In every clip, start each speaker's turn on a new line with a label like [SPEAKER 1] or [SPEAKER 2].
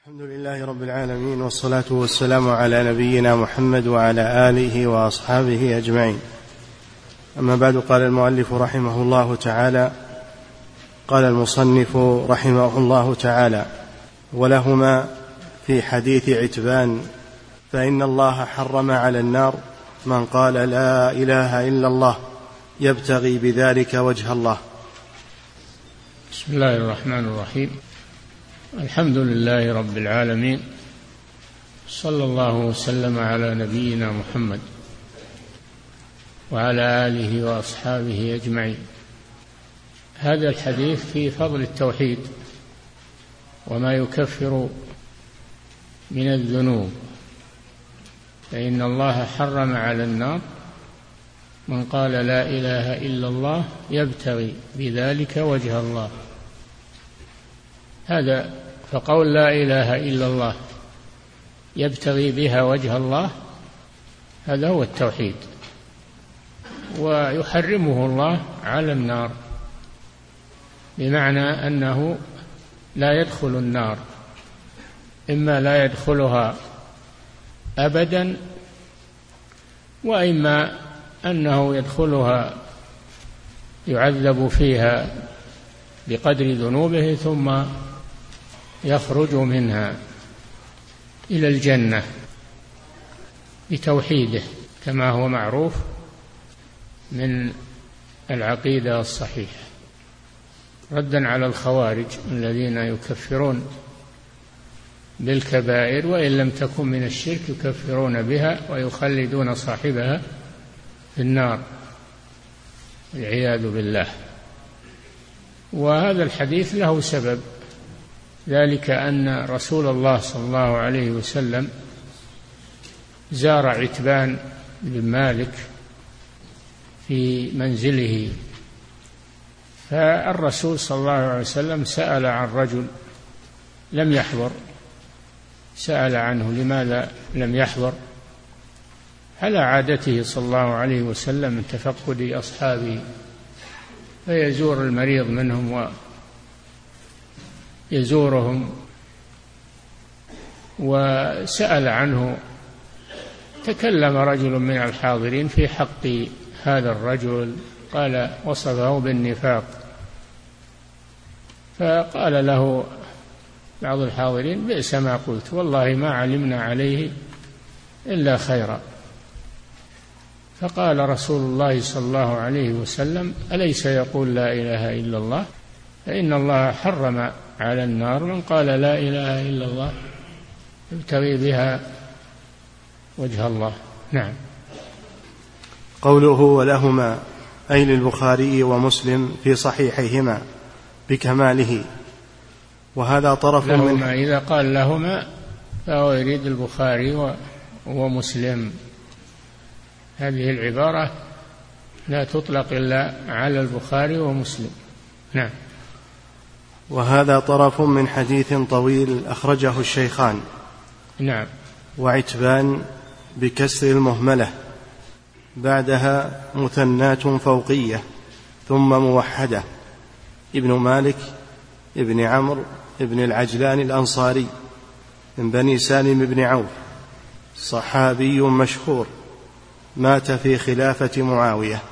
[SPEAKER 1] الحمد لله رب العالمين، والصلاة والسلام على نبينا محمد وعلى آله وأصحابه أجمعين. أما بعد، قال المؤلف رحمه الله تعالى: قال المصنف رحمه الله تعالى: ولهما في حديث عتبان: فإن الله حرم على النار من قال لا إله إلا الله يبتغي بذلك وجه الله.
[SPEAKER 2] بسم الله الرحمن الرحيم. الحمد لله رب العالمين، صلى الله وسلم على نبينا محمد وعلى آله وأصحابه أجمعين. هذا الحديث في فضل التوحيد وما يكفر من الذنوب. فإن الله حرم على النار من قال لا إله إلا الله يبتغي بذلك وجه الله. هذا فقول لا إله إلا الله يبتغي بها وجه الله، هذا هو التوحيد، ويحرمه الله على النار، بمعنى أنه لا يدخل النار، إما لا يدخلها أبدا، وإما أنه يدخلها يعذب فيها بقدر ذنوبه ثم يخرج منها إلى الجنة بتوحيده، كما هو معروف من العقيدة الصحيحة، ردا على الخوارج الذين يكفرون بالكبائر وإن لم تكن من الشرك، يكفرون بها ويخلدون صاحبها في النار والعياذ بالله. وهذا الحديث له سبب، ذلك أن رسول الله صلى الله عليه وسلم زار عتبان بن مالك في منزله، فالرسول صلى الله عليه وسلم سأل عن رجل لم يحضر، سأل عنه لماذا لم يحضر، على عادته صلى الله عليه وسلم من تفقد أصحابه، فيزور المريض منهم ويزورهم، وسأل عنه. تكلم رجل من الحاضرين في حق هذا الرجل، قال وصفه بالنفاق، فقال له بعض الحاضرين: بئس ما قلت، والله ما علمنا عليه إلا خيرا. فقال رسول الله صلى الله عليه وسلم: أليس يقول لا إله إلا الله؟ فإن الله حرم على النار من قال لا إله إلا الله يبتغي بها وجه الله. نعم.
[SPEAKER 1] قوله ولهما أي للبخاري ومسلم في صحيحيهما بكماله، وهذا طرف
[SPEAKER 2] من إذا قال لهما فهو يريد البخاري ومسلم. هذه العبارة لا تطلق إلا على البخاري ومسلم. نعم.
[SPEAKER 1] وهذا طرف من حديث طويل أخرجه الشيخان.
[SPEAKER 2] نعم.
[SPEAKER 1] وعتبان بكسر المهملة، بعدها مثنات فوقية ثم موحدة، ابن مالك ابن عمرو ابن العجلان الأنصاري من بني سالم بن عوف، صحابي مشهور، مات في خلافة معاوية.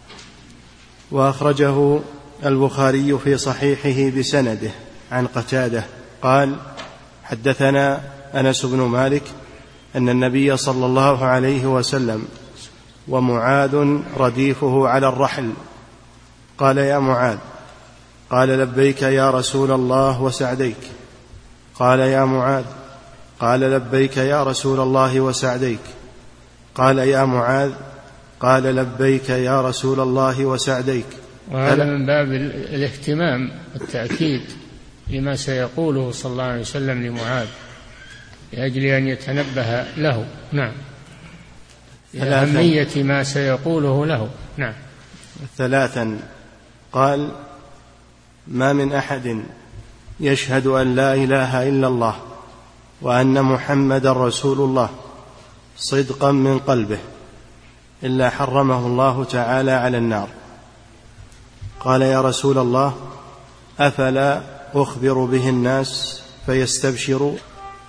[SPEAKER 1] وأخرجه البخاري في صحيحه بسنده عن قتادة قال: حدثنا أنس بن مالك أن النبي صلى الله عليه وسلم ومعاذ رديفه على الرحل قال: يا معاذ. قال: لبيك يا رسول الله وسعديك. قال: يا معاذ. قال: لبيك يا رسول الله وسعديك. قال: يا معاذ. قال: لبيك يا رسول الله وسعديك.
[SPEAKER 2] وهذا من باب الاهتمام والتأكيد لما سيقوله صلى الله عليه وسلم لمعاذ، لأجل أن يتنبه له. نعم. أهمية ما سيقوله له. نعم.
[SPEAKER 1] ثلاثا قال: ما من أحد يشهد أن لا إله إلا الله وأن محمد رسول الله صدقا من قلبه إلا حرمه الله تعالى على النار. قال: يا رسول الله، أفلا أخبر به الناس فيستبشروا؟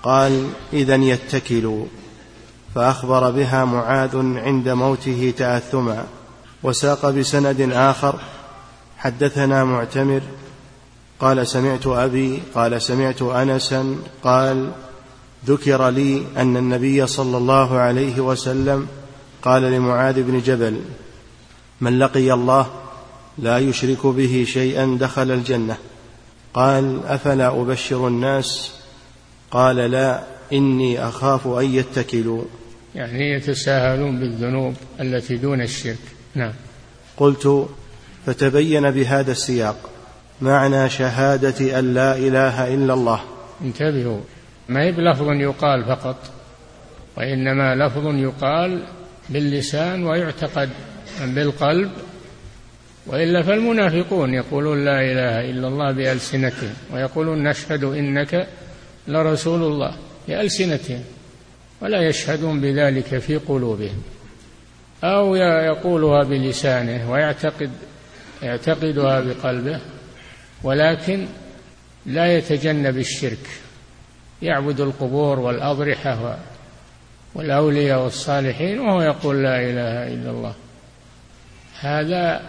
[SPEAKER 1] قال: إذن يتكلوا. فأخبر بها معاذ عند موته تأثما. وساق بسند آخر: حدثنا معتمر قال سمعت أبي قال سمعت أنسا قال: ذكر لي أن النبي صلى الله عليه وسلم قال لمعاذ بن جبل: من لقي الله لا يشرك به شيئا دخل الجنة. قال: أفلا أبشر الناس؟ قال: لا، إني أخاف أن يتكلوا،
[SPEAKER 2] يعني يتساهلون بالذنوب التي دون الشرك. نعم.
[SPEAKER 1] قلت: فتبين بهذا السياق معنى شهادة أن لا إله إلا الله.
[SPEAKER 2] انتبهوا، ما هي بلفظ يقال فقط، وإنما لفظ يقال باللسان ويعتقد بالقلب، وإلا فالمنافقون يقولون لا إله إلا الله بألسنتهم، ويقولون نشهد إنك لرسول الله بألسنتهم، ولا يشهدون بذلك في قلوبهم، أو يقولها بلسانه ويعتقدها بقلبه، ولكن لا يتجنب الشرك، يعبد القبور والأضرحة والأولياء والصالحين وهو يقول لا إله إلا الله. هذا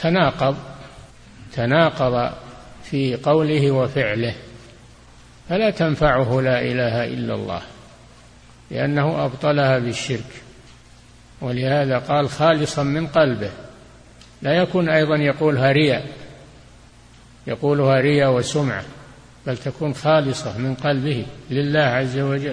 [SPEAKER 2] تناقض في قوله وفعله، فلا تنفعه لا إله إلا الله، لأنه أبطلها بالشرك. ولهذا قال خالصا من قلبه، لا يكون أيضا يقولها رياء وسمعة، بل تكون خالصة من قلبه لله عز وجل.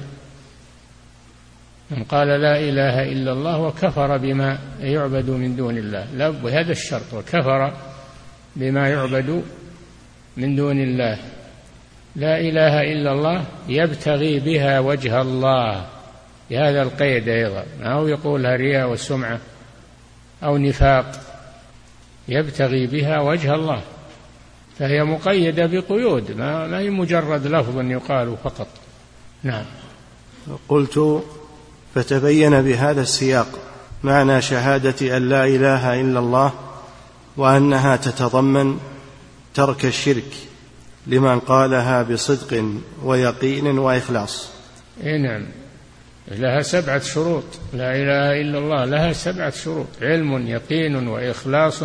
[SPEAKER 2] من قال لا إله إلا الله وكفر بما يعبد من دون الله، لا بهذا الشرط، وكفر بما يعبد من دون الله. لا إله إلا الله يبتغي بها وجه الله، بهذا القيد أيضا، أو يقولها رياء والسمعة أو نفاق، يبتغي بها وجه الله، فهي مقيدة بقيود، ما هي مجرد لفظ يقال فقط. نعم.
[SPEAKER 1] قلت: فتبين بهذا السياق معنى شهادة أن لا إله إلا الله، وأنها تتضمن ترك الشرك لمن قالها بصدق ويقين وإخلاص.
[SPEAKER 2] نعم، لها 7 شروط، لا إله إلا الله لها 7 شروط: علم، يقين، وإخلاص.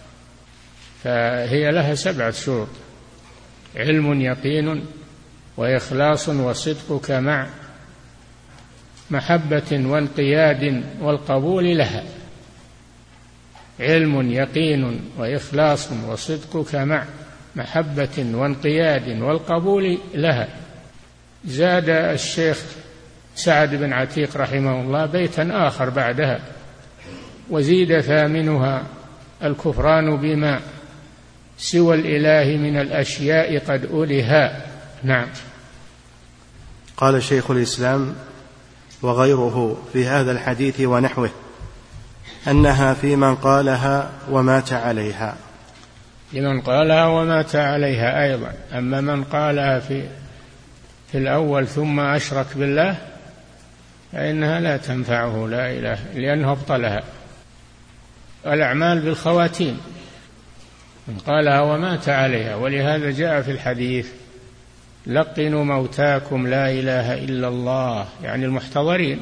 [SPEAKER 2] فهي لها 7 شروط: علم، يقين، وإخلاص، وصدقك مع محبة وانقياد والقبول لها. علم، يقين، وإخلاص، وصدقك مع محبة وانقياد والقبول لها. زاد الشيخ سعد بن عتيق رحمه الله بيتا آخر بعدها: وزيد ثامنها الكفران بما سوى الإله من الأشياء قد أولها. نعم.
[SPEAKER 1] قال شيخ الإسلام: وغيره في هذا الحديث ونحوه أنها في من قالها ومات عليها.
[SPEAKER 2] لمن قالها ومات عليها أيضا. أما من قالها في الأول ثم أشرك بالله فإنها لا تنفعه لا إله، لأنه ابطلها. الأعمال بالخواتيم، من قالها ومات عليها. ولهذا جاء في الحديث: لقنوا موتاكم لا إله إلا الله، يعني المحتضرين،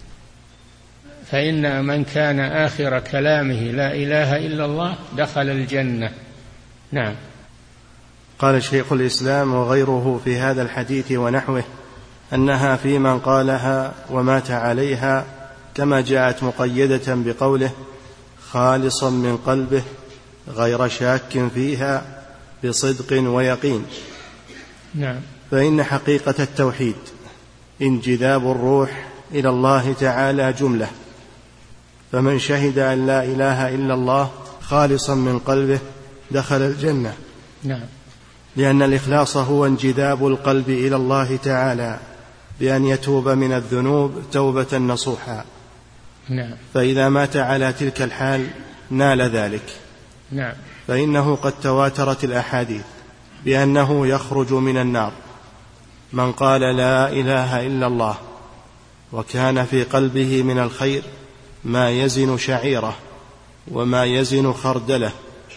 [SPEAKER 2] فإن من كان آخر كلامه لا إله إلا الله دخل الجنة. نعم.
[SPEAKER 1] قال شيخ الإسلام: وغيره في هذا الحديث ونحوه أنها في من قالها ومات عليها، كما جاءت مقيدة بقوله: خالصا من قلبه غير شاك فيها بصدق ويقين.
[SPEAKER 2] نعم.
[SPEAKER 1] فإن حقيقة التوحيد انجذاب الروح إلى الله تعالى جملة، فمن شهد أن لا إله إلا الله خالصا من قلبه دخل الجنة.
[SPEAKER 2] نعم.
[SPEAKER 1] لأن الإخلاص هو انجذاب القلب إلى الله تعالى بأن يتوب من الذنوب توبة نصوحا.
[SPEAKER 2] نعم.
[SPEAKER 1] فإذا مات على تلك الحال نال ذلك.
[SPEAKER 2] نعم.
[SPEAKER 1] فإنه قد تواترت الأحاديث بأنه يخرج من النار من قال لا إله إلا الله وكان في قلبه من الخير ما يزن شعيرة وما يزن خردلة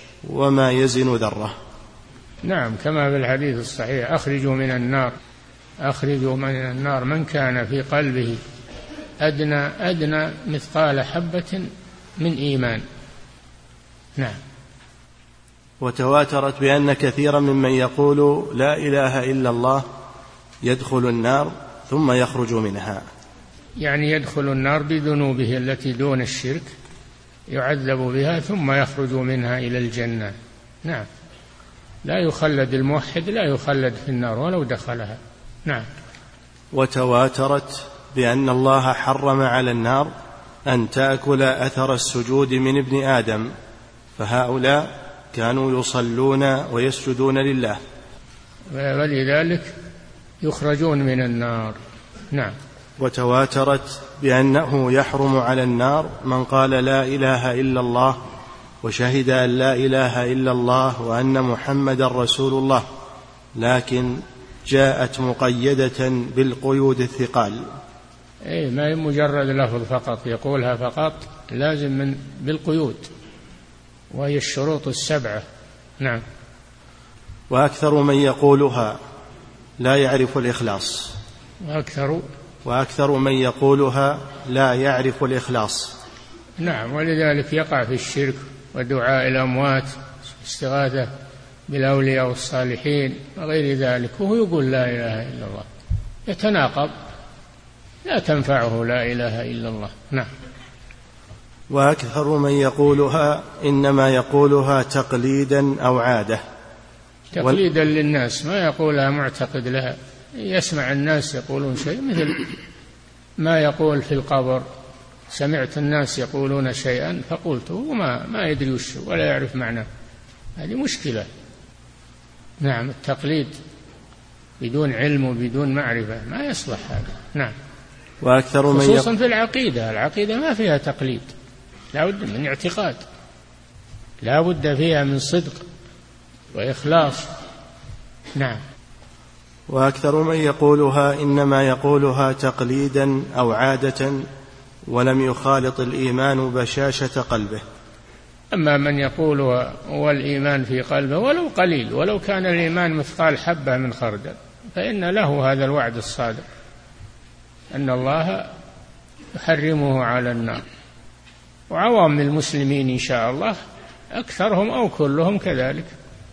[SPEAKER 1] وما يزن ذرة.
[SPEAKER 2] نعم، كما في الحديث الصحيح: أخرجوا من النار أخرجوا من النار من كان في قلبه أدنى مثقال حبة من إيمان. نعم.
[SPEAKER 1] وتواترت بأن كثيرا ممن يقول لا إله إلا الله يدخل النار ثم يخرج منها،
[SPEAKER 2] يعني يدخل النار بذنوبه التي دون الشرك، يعذب بها ثم يخرج منها إلى الجنة. نعم، لا يخلد الموحد، لا يخلد في النار ولو دخلها. نعم.
[SPEAKER 1] وتواترت بأن الله حرم على النار أن تأكل أثر السجود من ابن آدم، فهؤلاء كانوا يصلون ويسجدون لله
[SPEAKER 2] ولذلك يخرجون من النار. نعم.
[SPEAKER 1] وتواترت بأنه يحرم على النار من قال لا إله إلا الله وشهد أن لا إله إلا الله وأن محمد رسول الله، لكن جاءت مقيدة بالقيود الثقال.
[SPEAKER 2] ما هي مجرد لفظ فقط يقولها فقط، لازم بالقيود، وهي الشروط السبعة. نعم.
[SPEAKER 1] وأكثر من يقولها لا يعرف الإخلاص. وأكثر من يقولها لا يعرف الإخلاص.
[SPEAKER 2] نعم، ولذلك يقع في الشرك ودعاء الأموات، استغاثة بالأولياء والصالحين وغير ذلك، وهو يقول لا إله إلا الله، يتناقض، لا تنفعه لا إله إلا الله. نعم.
[SPEAKER 1] وأكثر من يقولها إنما يقولها تقليدا أو عادة،
[SPEAKER 2] تقليدا للناس، ما يقولها معتقد لها. يسمع الناس يقولون شيء، مثل ما يقول في القبر سمعت الناس يقولون شيئا فقلته، وما يدري وش ولا يعرف معناه، هذه مشكلة. نعم، التقليد بدون علم وبدون معرفة ما يصلح هذا. نعم.
[SPEAKER 1] وأكثر من
[SPEAKER 2] خصوصا في العقيدة ما فيها تقليد، لا بد من اعتقاد، لا بد فيها من صدق وإخلاص. نعم.
[SPEAKER 1] وأكثر من يقولها إنما يقولها تقليدا أو عادة ولم يخالط الإيمان بشاشة قلبه.
[SPEAKER 2] أما من يقول والإيمان في قلبه ولو قليل، ولو كان الإيمان مثقال حبة من خردل، فإن له هذا الوعد الصادق أن الله يحرمه على النار. وعوام المسلمين إن شاء الله أكثرهم أو كلهم كذلك،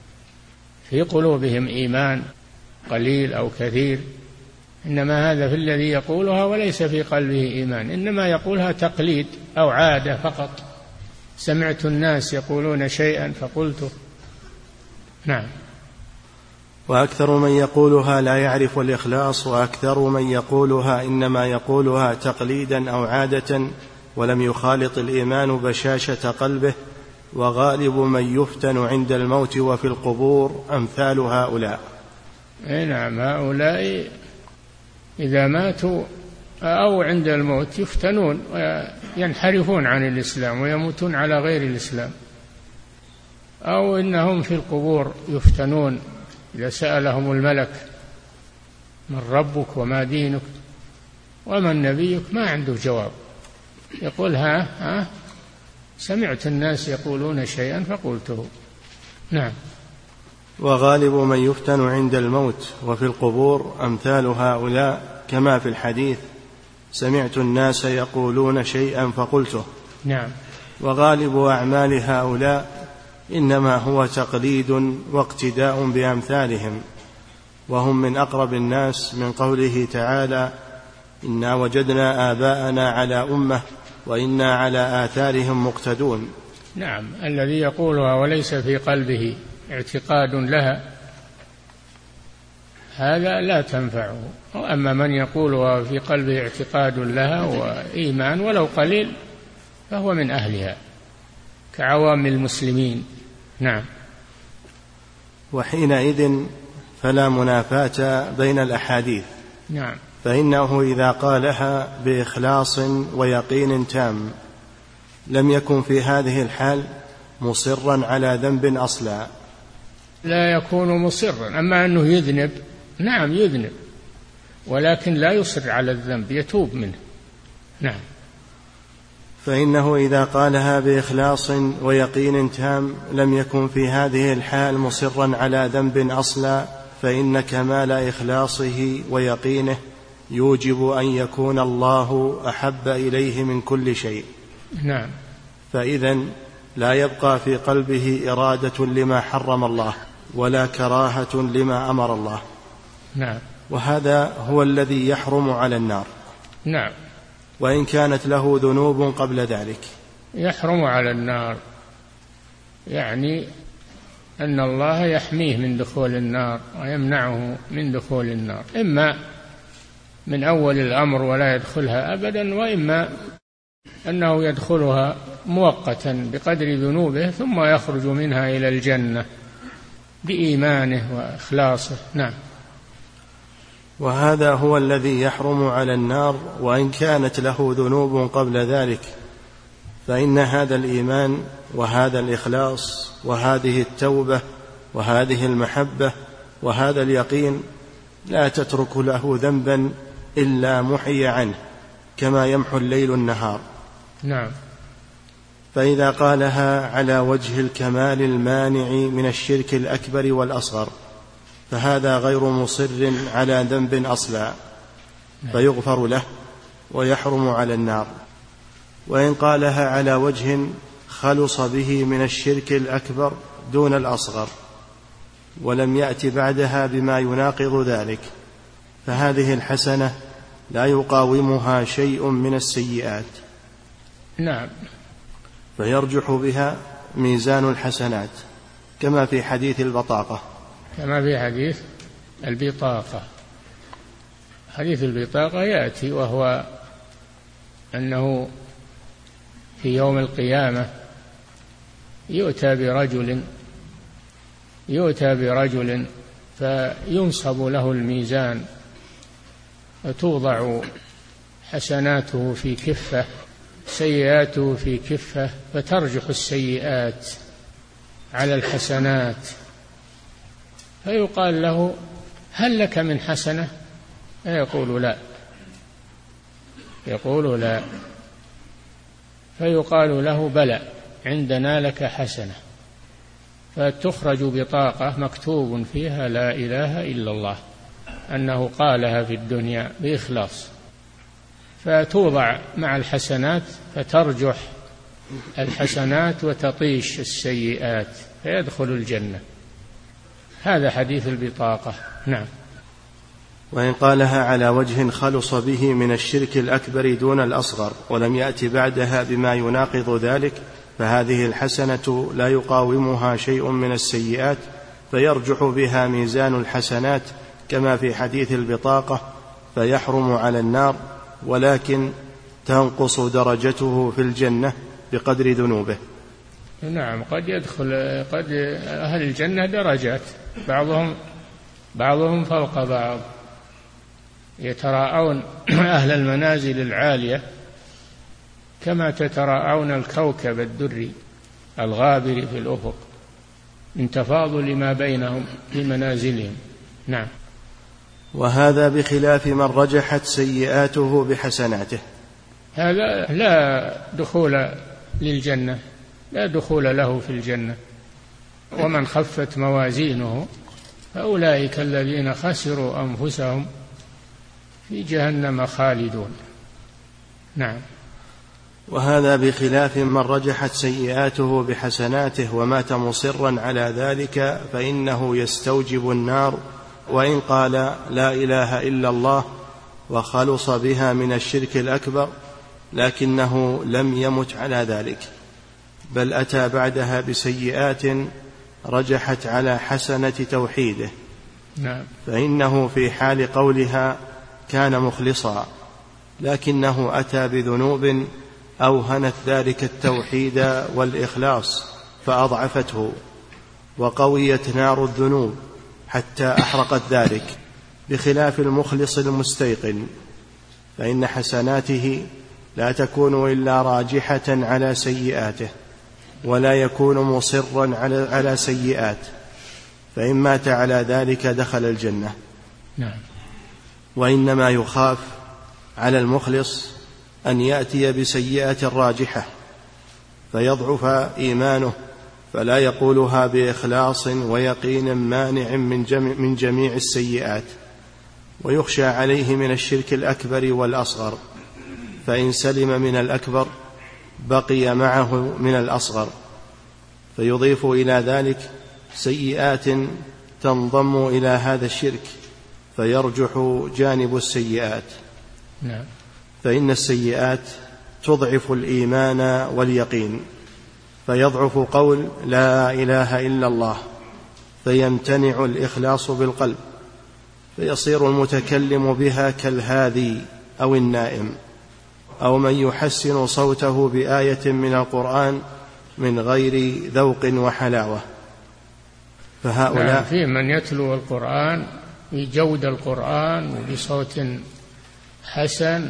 [SPEAKER 2] في قلوبهم إيمان قليل أو كثير، إنما هذا في الذي يقولها وليس في قلبه إيمان، إنما يقولها تقليد أو عادة فقط، سمعت الناس يقولون شيئا فقلته. نعم.
[SPEAKER 1] وأكثر من يقولها لا يعرف الإخلاص، وأكثر من يقولها إنما يقولها تقليدا أو عادة ولم يخالط الإيمان بشاشة قلبه، وغالب من يفتن عند الموت وفي القبور أمثال هؤلاء.
[SPEAKER 2] نعم، هؤلاء إذا ماتوا أو عند الموت يفتنون وينحرفون عن الإسلام ويموتون على غير الإسلام، أو إنهم في القبور يفتنون إذا سألهم الملك من ربك وما دينك ومن نبيك ما عنده جواب، يقول ها سمعت الناس يقولون شيئا فقلته. نعم.
[SPEAKER 1] وغالب من يفتن عند الموت وفي القبور أمثال هؤلاء، كما في الحديث سمعت الناس يقولون شيئا فقلته.
[SPEAKER 2] نعم.
[SPEAKER 1] وغالب أعمال هؤلاء إنما هو تقليد واقتداء بأمثالهم، وهم من أقرب الناس من قوله تعالى إنا وجدنا آباءنا على أمة وإنا على آثارهم مقتدون.
[SPEAKER 2] نعم، الذي يقولها وليس في قلبه اعتقاد لها هذا لا تنفعه، وأما من يقولها في قلبه اعتقاد لها وإيمان ولو قليل فهو من أهلها كعوام المسلمين. نعم.
[SPEAKER 1] وحينئذ فلا منافاة بين الأحاديث.
[SPEAKER 2] نعم.
[SPEAKER 1] فإنه إذا قالها بإخلاص ويقين تام لم يكن في هذه الحال مصرا على ذنب أصلا.
[SPEAKER 2] لا يكون مصرا، أما أنه يذنب، نعم يذنب، ولكن لا يصر على الذنب، يتوب منه. نعم.
[SPEAKER 1] فإنه إذا قالها بإخلاص ويقين تام لم يكن في هذه الحال مصرا على ذنب أصلا، فإن كمال إخلاصه ويقينه يوجب أن يكون الله أحب إليه من كل شيء.
[SPEAKER 2] نعم.
[SPEAKER 1] فإذن لا يبقى في قلبه إرادة لما حرم الله ولا كراهة لما أمر الله.
[SPEAKER 2] نعم.
[SPEAKER 1] وهذا هو الذي يحرم على النار.
[SPEAKER 2] نعم.
[SPEAKER 1] وإن كانت له ذنوب قبل ذلك.
[SPEAKER 2] يحرم على النار، يعني أن الله يحميه من دخول النار ويمنعه من دخول النار، إما من أول الأمر ولا يدخلها أبدا، وإما أنه يدخلها مؤقتا بقدر ذنوبه ثم يخرج منها إلى الجنة بإيمانه وإخلاصه. نعم.
[SPEAKER 1] وهذا هو الذي يحرم على النار وإن كانت له ذنوب قبل ذلك، فإن هذا الإيمان وهذا الإخلاص وهذه التوبة وهذه المحبة وهذا اليقين لا تترك له ذنبا إلا محي عنه كما يمحو الليل النهار.
[SPEAKER 2] نعم.
[SPEAKER 1] فإذا قالها على وجه الكمال المانع من الشرك الأكبر والأصغر فهذا غير مصر على ذنب أصلا فيغفر له ويحرم على النار. وإن قالها على وجه خلص به من الشرك الأكبر دون الأصغر ولم يأت بعدها بما يناقض ذلك فهذه الحسنة لا يقاومها شيء من السيئات.
[SPEAKER 2] نعم.
[SPEAKER 1] فيرجح بها ميزان الحسنات كما في حديث البطاقة.
[SPEAKER 2] كما في حديث البطاقة. حديث البطاقة يأتي وهو أنه في يوم القيامة يؤتى برجل فينصب له الميزان وتوضع حسناته في كفة سيئاته في كفة فترجح السيئات على الحسنات، فيقال له هل لك من حسنة؟ فيقول لا. فيقال له بلى عندنا لك حسنة، فتخرج بطاقة مكتوب فيها لا إله إلا الله أنه قالها في الدنيا بإخلاص، فتوضع مع الحسنات فترجح الحسنات وتطيش السيئات فيدخل الجنة. هذا حديث البطاقة. نعم.
[SPEAKER 1] وإن قالها على وجه خلص به من الشرك الأكبر دون الأصغر ولم يأت بعدها بما يناقض ذلك فهذه الحسنة لا يقاومها شيء من السيئات فيرجح بها ميزان الحسنات كما في حديث البطاقة فيحرم على النار، ولكن تنقص درجته في الجنة بقدر ذنوبه.
[SPEAKER 2] نعم. قد أهل الجنة درجات، بعضهم فوق بعض، يتراءون أهل المنازل العالية كما تتراءون الكوكب الدري الغابر في الأفق من تفاضل ما بينهم في منازلهم. نعم.
[SPEAKER 1] وهذا بخلاف من رجحت سيئاته بحسناته.
[SPEAKER 2] هذا لا دخول للجنة، لا دخول له في الجنة. ومن خفت موازينه فأولئك الذين خسروا أنفسهم في جهنم خالدون. نعم.
[SPEAKER 1] وهذا بخلاف من رجحت سيئاته بحسناته ومات مصرا على ذلك فإنه يستوجب النار، وإن قال لا إله إلا الله وخلص بها من الشرك الأكبر لكنه لم يمت على ذلك بل أتى بعدها بسيئات رجحت على حسنة توحيده.
[SPEAKER 2] نعم.
[SPEAKER 1] فإنه في حال قولها كان مخلصا، لكنه أتى بذنوب أوهنت ذلك التوحيد والإخلاص فأضعفته، وقويت نار الذنوب حتى أحرقت ذلك، بخلاف المخلص المستيقن فإن حسناته لا تكون إلا راجحة على سيئاته، ولا يكون مصرا على سيئات، فإن مات على ذلك دخل الجنة.
[SPEAKER 2] نعم.
[SPEAKER 1] وإنما يخاف على المخلص أن يأتي بسيئة راجحة فيضعف إيمانه فلا يقولها بإخلاص ويقين مانع من جميع السيئات، ويخشى عليه من الشرك الأكبر والأصغر، فإن سلم من الأكبر بقي معه من الأصغر، فيضيف إلى ذلك سيئات تنضم إلى هذا الشرك، فيرجح جانب السيئات. فإن السيئات تضعف الإيمان واليقين، فيضعف قول لا إله إلا الله، فيمتنع الإخلاص بالقلب، فيصير المتكلم بها كالهادي أو النائم، أو من يحسن صوته بآية من القرآن من غير ذوق وحلاوة. فهؤلاء
[SPEAKER 2] في من يتلو القرآن بجود القرآن وبصوت حسن،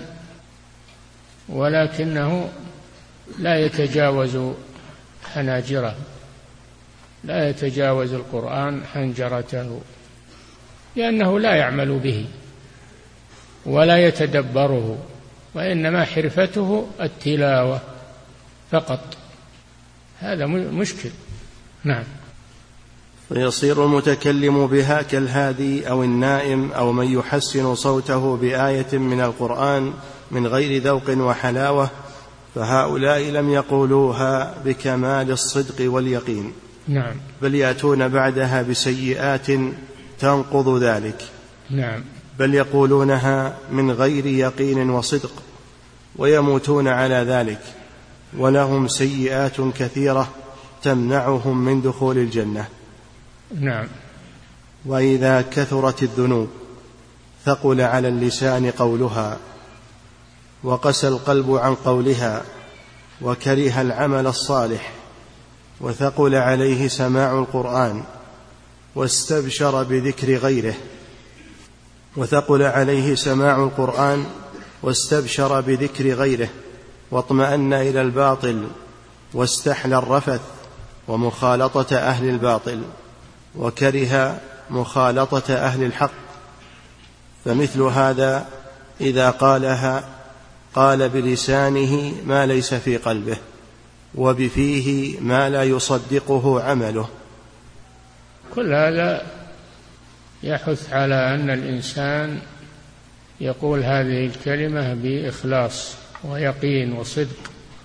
[SPEAKER 2] ولكنه لا يتجاوز حناجره، لا يتجاوز القرآن حنجرته، لأنه لا يعمل به ولا يتدبره، وإنما حرفته التلاوة فقط. هذا مشكل. نعم.
[SPEAKER 1] فيصير المتكلم بها كالهادي أو النائم، أو من يحسن صوته بآية من القرآن من غير ذوق وحلاوة، فهؤلاء لم يقولوها بكمال الصدق واليقين.
[SPEAKER 2] نعم.
[SPEAKER 1] بل يأتون بعدها بسيئات تنقض ذلك.
[SPEAKER 2] نعم.
[SPEAKER 1] بل يقولونها من غير يقين وصدق، ويموتون على ذلك، ولهم سيئات كثيرة تمنعهم من دخول الجنة.
[SPEAKER 2] نعم.
[SPEAKER 1] وإذا كثرت الذنوب ثقل على اللسان قولها، وقسى القلب عن قولها، وكره العمل الصالح، وثقل عليه سماع القرآن، واستبشر بذكر غيره، وثقل عليه سماع القرآن واستبشر بذكر غيره، واطمأن إلى الباطل، واستحلى الرفث ومخالطة أهل الباطل، وكره مخالطة أهل الحق. فمثل هذا إذا قالها قال بلسانه ما ليس في قلبه، وبفيه ما لا يصدقه عمله.
[SPEAKER 2] كل هذا يحث على أن الإنسان يقول هذه الكلمة بإخلاص ويقين وصدق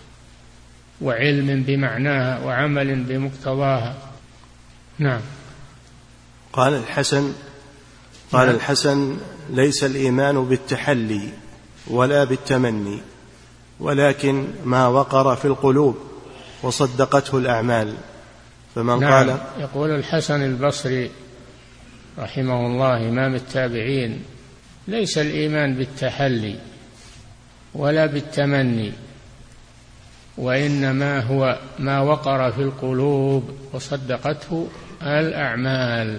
[SPEAKER 2] وعلم بمعناها وعمل بمقتضاها. نعم.
[SPEAKER 1] قال الحسن ليس الإيمان بالتحلي ولا بالتمني، ولكن ما وقر في القلوب وصدقته الأعمال. فمن قال
[SPEAKER 2] يقول الحسن البصري رحمه الله إمام التابعين: ليس الإيمان بالتحلي ولا بالتمني، وإنما هو ما وقر في القلوب وصدقته الأعمال.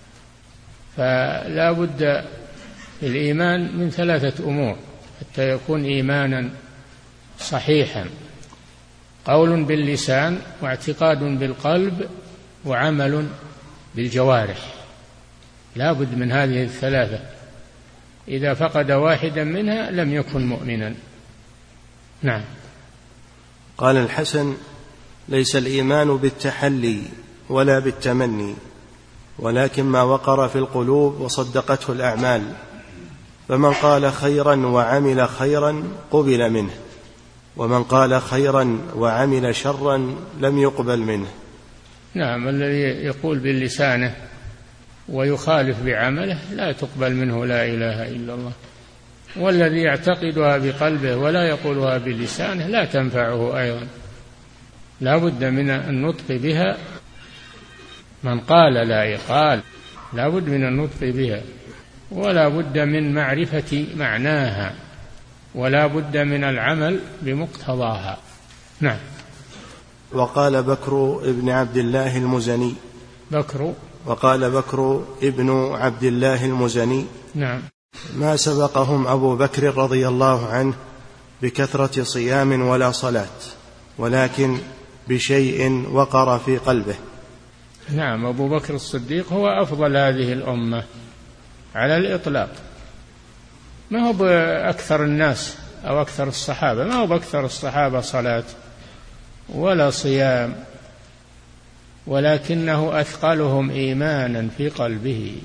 [SPEAKER 2] فلا بد في الإيمان من 3 أمور حتى يكون إيمانا صحيحا: قول باللسان، واعتقاد بالقلب، وعمل بالجوارح. لا بد من هذه 3، إذا فقد واحدا منها لم يكن مؤمنا. نعم.
[SPEAKER 1] قال الحسن: ليس الإيمان بالتحلي ولا بالتمني، ولكن ما وقر في القلوب وصدقته الأعمال. فمن قال خيرا وعمل خيرا قبل منه، ومن قال خيرا وعمل شرا لم يقبل منه.
[SPEAKER 2] نعم. الذي يقول بلسانه ويخالف بعمله لا تقبل منه لا إله إلا الله، والذي يعتقدها بقلبه ولا يقولها بلسانه لا تنفعه أيضا. لا بد من النطق بها. من قال لا بد من النطق بها، ولا بد من معرفة معناها، ولا بد من العمل بمقتضاها. نعم.
[SPEAKER 1] وقال بكر ابن عبد الله المزني وقال بكر ابن عبد الله المزني:
[SPEAKER 2] نعم.
[SPEAKER 1] ما سبقهم أبو بكر رضي الله عنه بكثرة صيام ولا صلاة، ولكن بشيء وقر في قلبه.
[SPEAKER 2] نعم. أبو بكر الصديق هو أفضل هذه الأمة على الإطلاق، ما هو بأكثر الناس أو أكثر الصحابة، ما هو بأكثر الصحابة صلاة ولا صيام، ولكنه أثقلهم إيمانا في قلبه،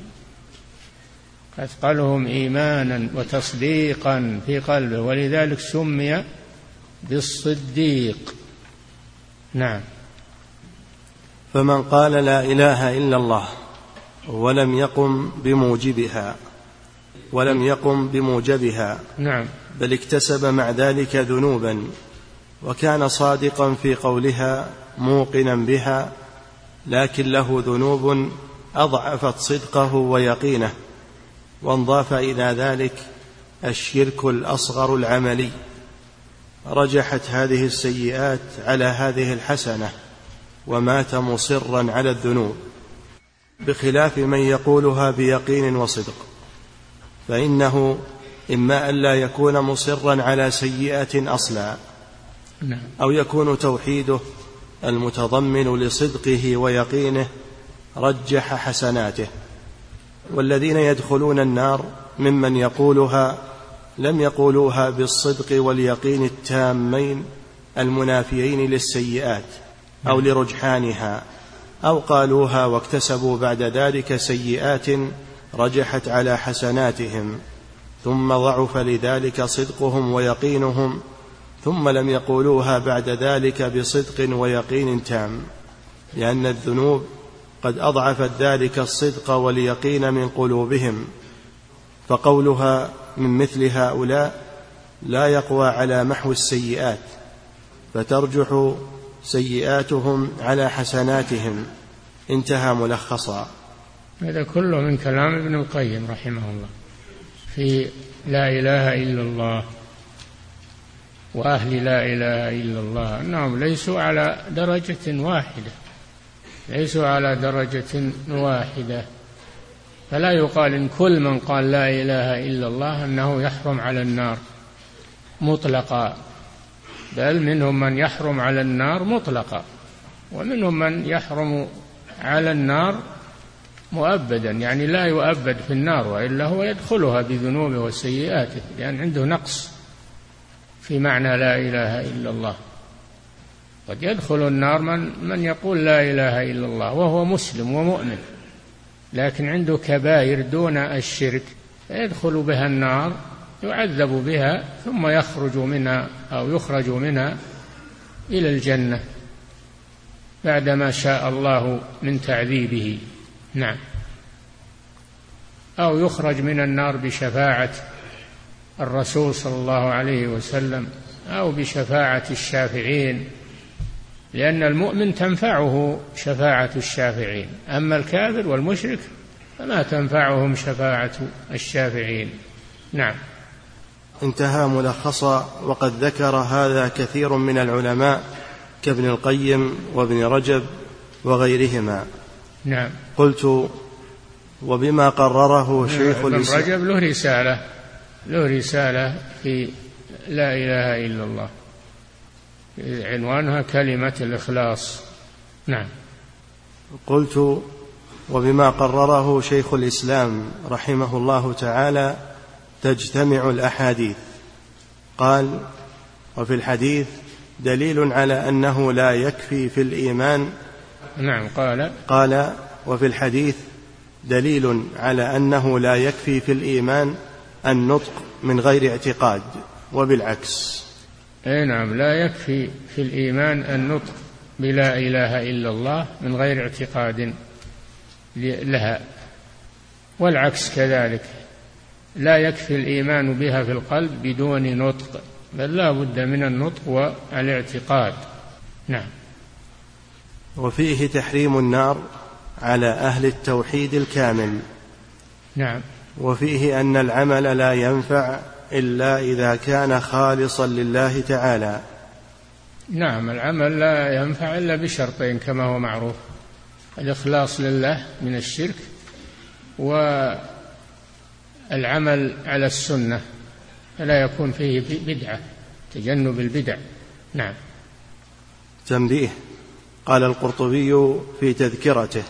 [SPEAKER 2] أثقلهم إيمانا وتصديقا في قلبه، ولذلك سمي بالصديق. نعم.
[SPEAKER 1] فمن قال لا إله إلا الله ولم يقم بموجبها
[SPEAKER 2] نعم،
[SPEAKER 1] بل اكتسب مع ذلك ذنوبا، وكان صادقا في قولها موقنا بها، لكن له ذنوب أضعفت صدقه ويقينه، وانضاف إلى ذلك الشرك الأصغر العملي، رجحت هذه السيئات على هذه الحسنة، ومات مصرا على الذنوب، بخلاف من يقولها بيقين وصدق، فإنه إما أن لا يكون مصرا على سيئة أصلا، أو يكون توحيده المتضمن لصدقه ويقينه رجح حسناته. والذين يدخلون النار ممن يقولها لم يقولوها بالصدق واليقين التامين المنافيين للسيئات أو لرجحانها، أو قالوها واكتسبوا بعد ذلك سيئات رجحت على حسناتهم، ثم ضعف لذلك صدقهم ويقينهم، ثم لم يقولوها بعد ذلك بصدق ويقين تام، لأن الذنوب قد أضعفت ذلك الصدق واليقين من قلوبهم، فقولها من مثل هؤلاء لا يقوى على محو السيئات، فترجح سيئاتهم على حسناتهم. انتهى ملخصا.
[SPEAKER 2] هذا كله من كلام ابن القيم رحمه الله في لا إله إلا الله وأهل لا إله إلا الله، أنهم ليسوا على درجة واحدة، فلا يقال إن كل من قال لا إله إلا الله أنه يحرم على النار مطلقا، بل منهم من يحرم على النار مطلقا، ومنهم من يحرم على النار مؤبدا، يعني لا يؤبد في النار، وإلا هو يدخلها بذنوبه وسيئاته، لأن عنده نقص في معنى لا إله إلا الله. قد يدخل النار من يقول لا إله إلا الله وهو مسلم ومؤمن، لكن عنده كبائر دون الشرك، يدخل بها النار يعذب بها، ثم يخرج منها إلى الجنة بعدما شاء الله من تعذيبه. نعم. أو يخرج من النار بشفاعة الرسول صلى الله عليه وسلم، أو بشفاعة الشافعين، لأن المؤمن تنفعه شفاعة الشافعين، أما الكافر والمشرك فما تنفعهم شفاعة الشافعين. نعم.
[SPEAKER 1] انتهى ملخصا. وقد ذكر هذا كثير من العلماء كابن القيم وابن رجب وغيرهما.
[SPEAKER 2] نعم.
[SPEAKER 1] قلت: وبما قرره شيخ الإسلام.
[SPEAKER 2] ابن رجب له رسالة في لا إله إلا الله، عنوانها كلمة الإخلاص. نعم.
[SPEAKER 1] قلت: وبما قرره شيخ الإسلام رحمه الله تعالى تجتمع الأحاديث. قال: وفي الحديث دليل على أنه لا يكفي في الإيمان.
[SPEAKER 2] نعم.
[SPEAKER 1] قال: وفي الحديث دليل على أنه لا يكفي في الإيمان النطق من غير اعتقاد، وبالعكس.
[SPEAKER 2] نعم، لا يكفي في الإيمان النطق بلا إله إلا الله من غير اعتقاد لها، والعكس كذلك، لا يكفي الإيمان بها في القلب بدون نطق، بل لا بد من النطق والاعتقاد. نعم.
[SPEAKER 1] وفيه تحريم النار على أهل التوحيد الكامل.
[SPEAKER 2] نعم.
[SPEAKER 1] وفيه أن العمل لا ينفع إلا إذا كان خالصا لله تعالى.
[SPEAKER 2] نعم، العمل لا ينفع إلا بشرطين كما هو معروف: الإخلاص لله من الشرك، والعمل على السنة، فلا يكون فيه بدعة، تجنب البدع. نعم.
[SPEAKER 1] تنبيه: قال القرطبي في تذكرته،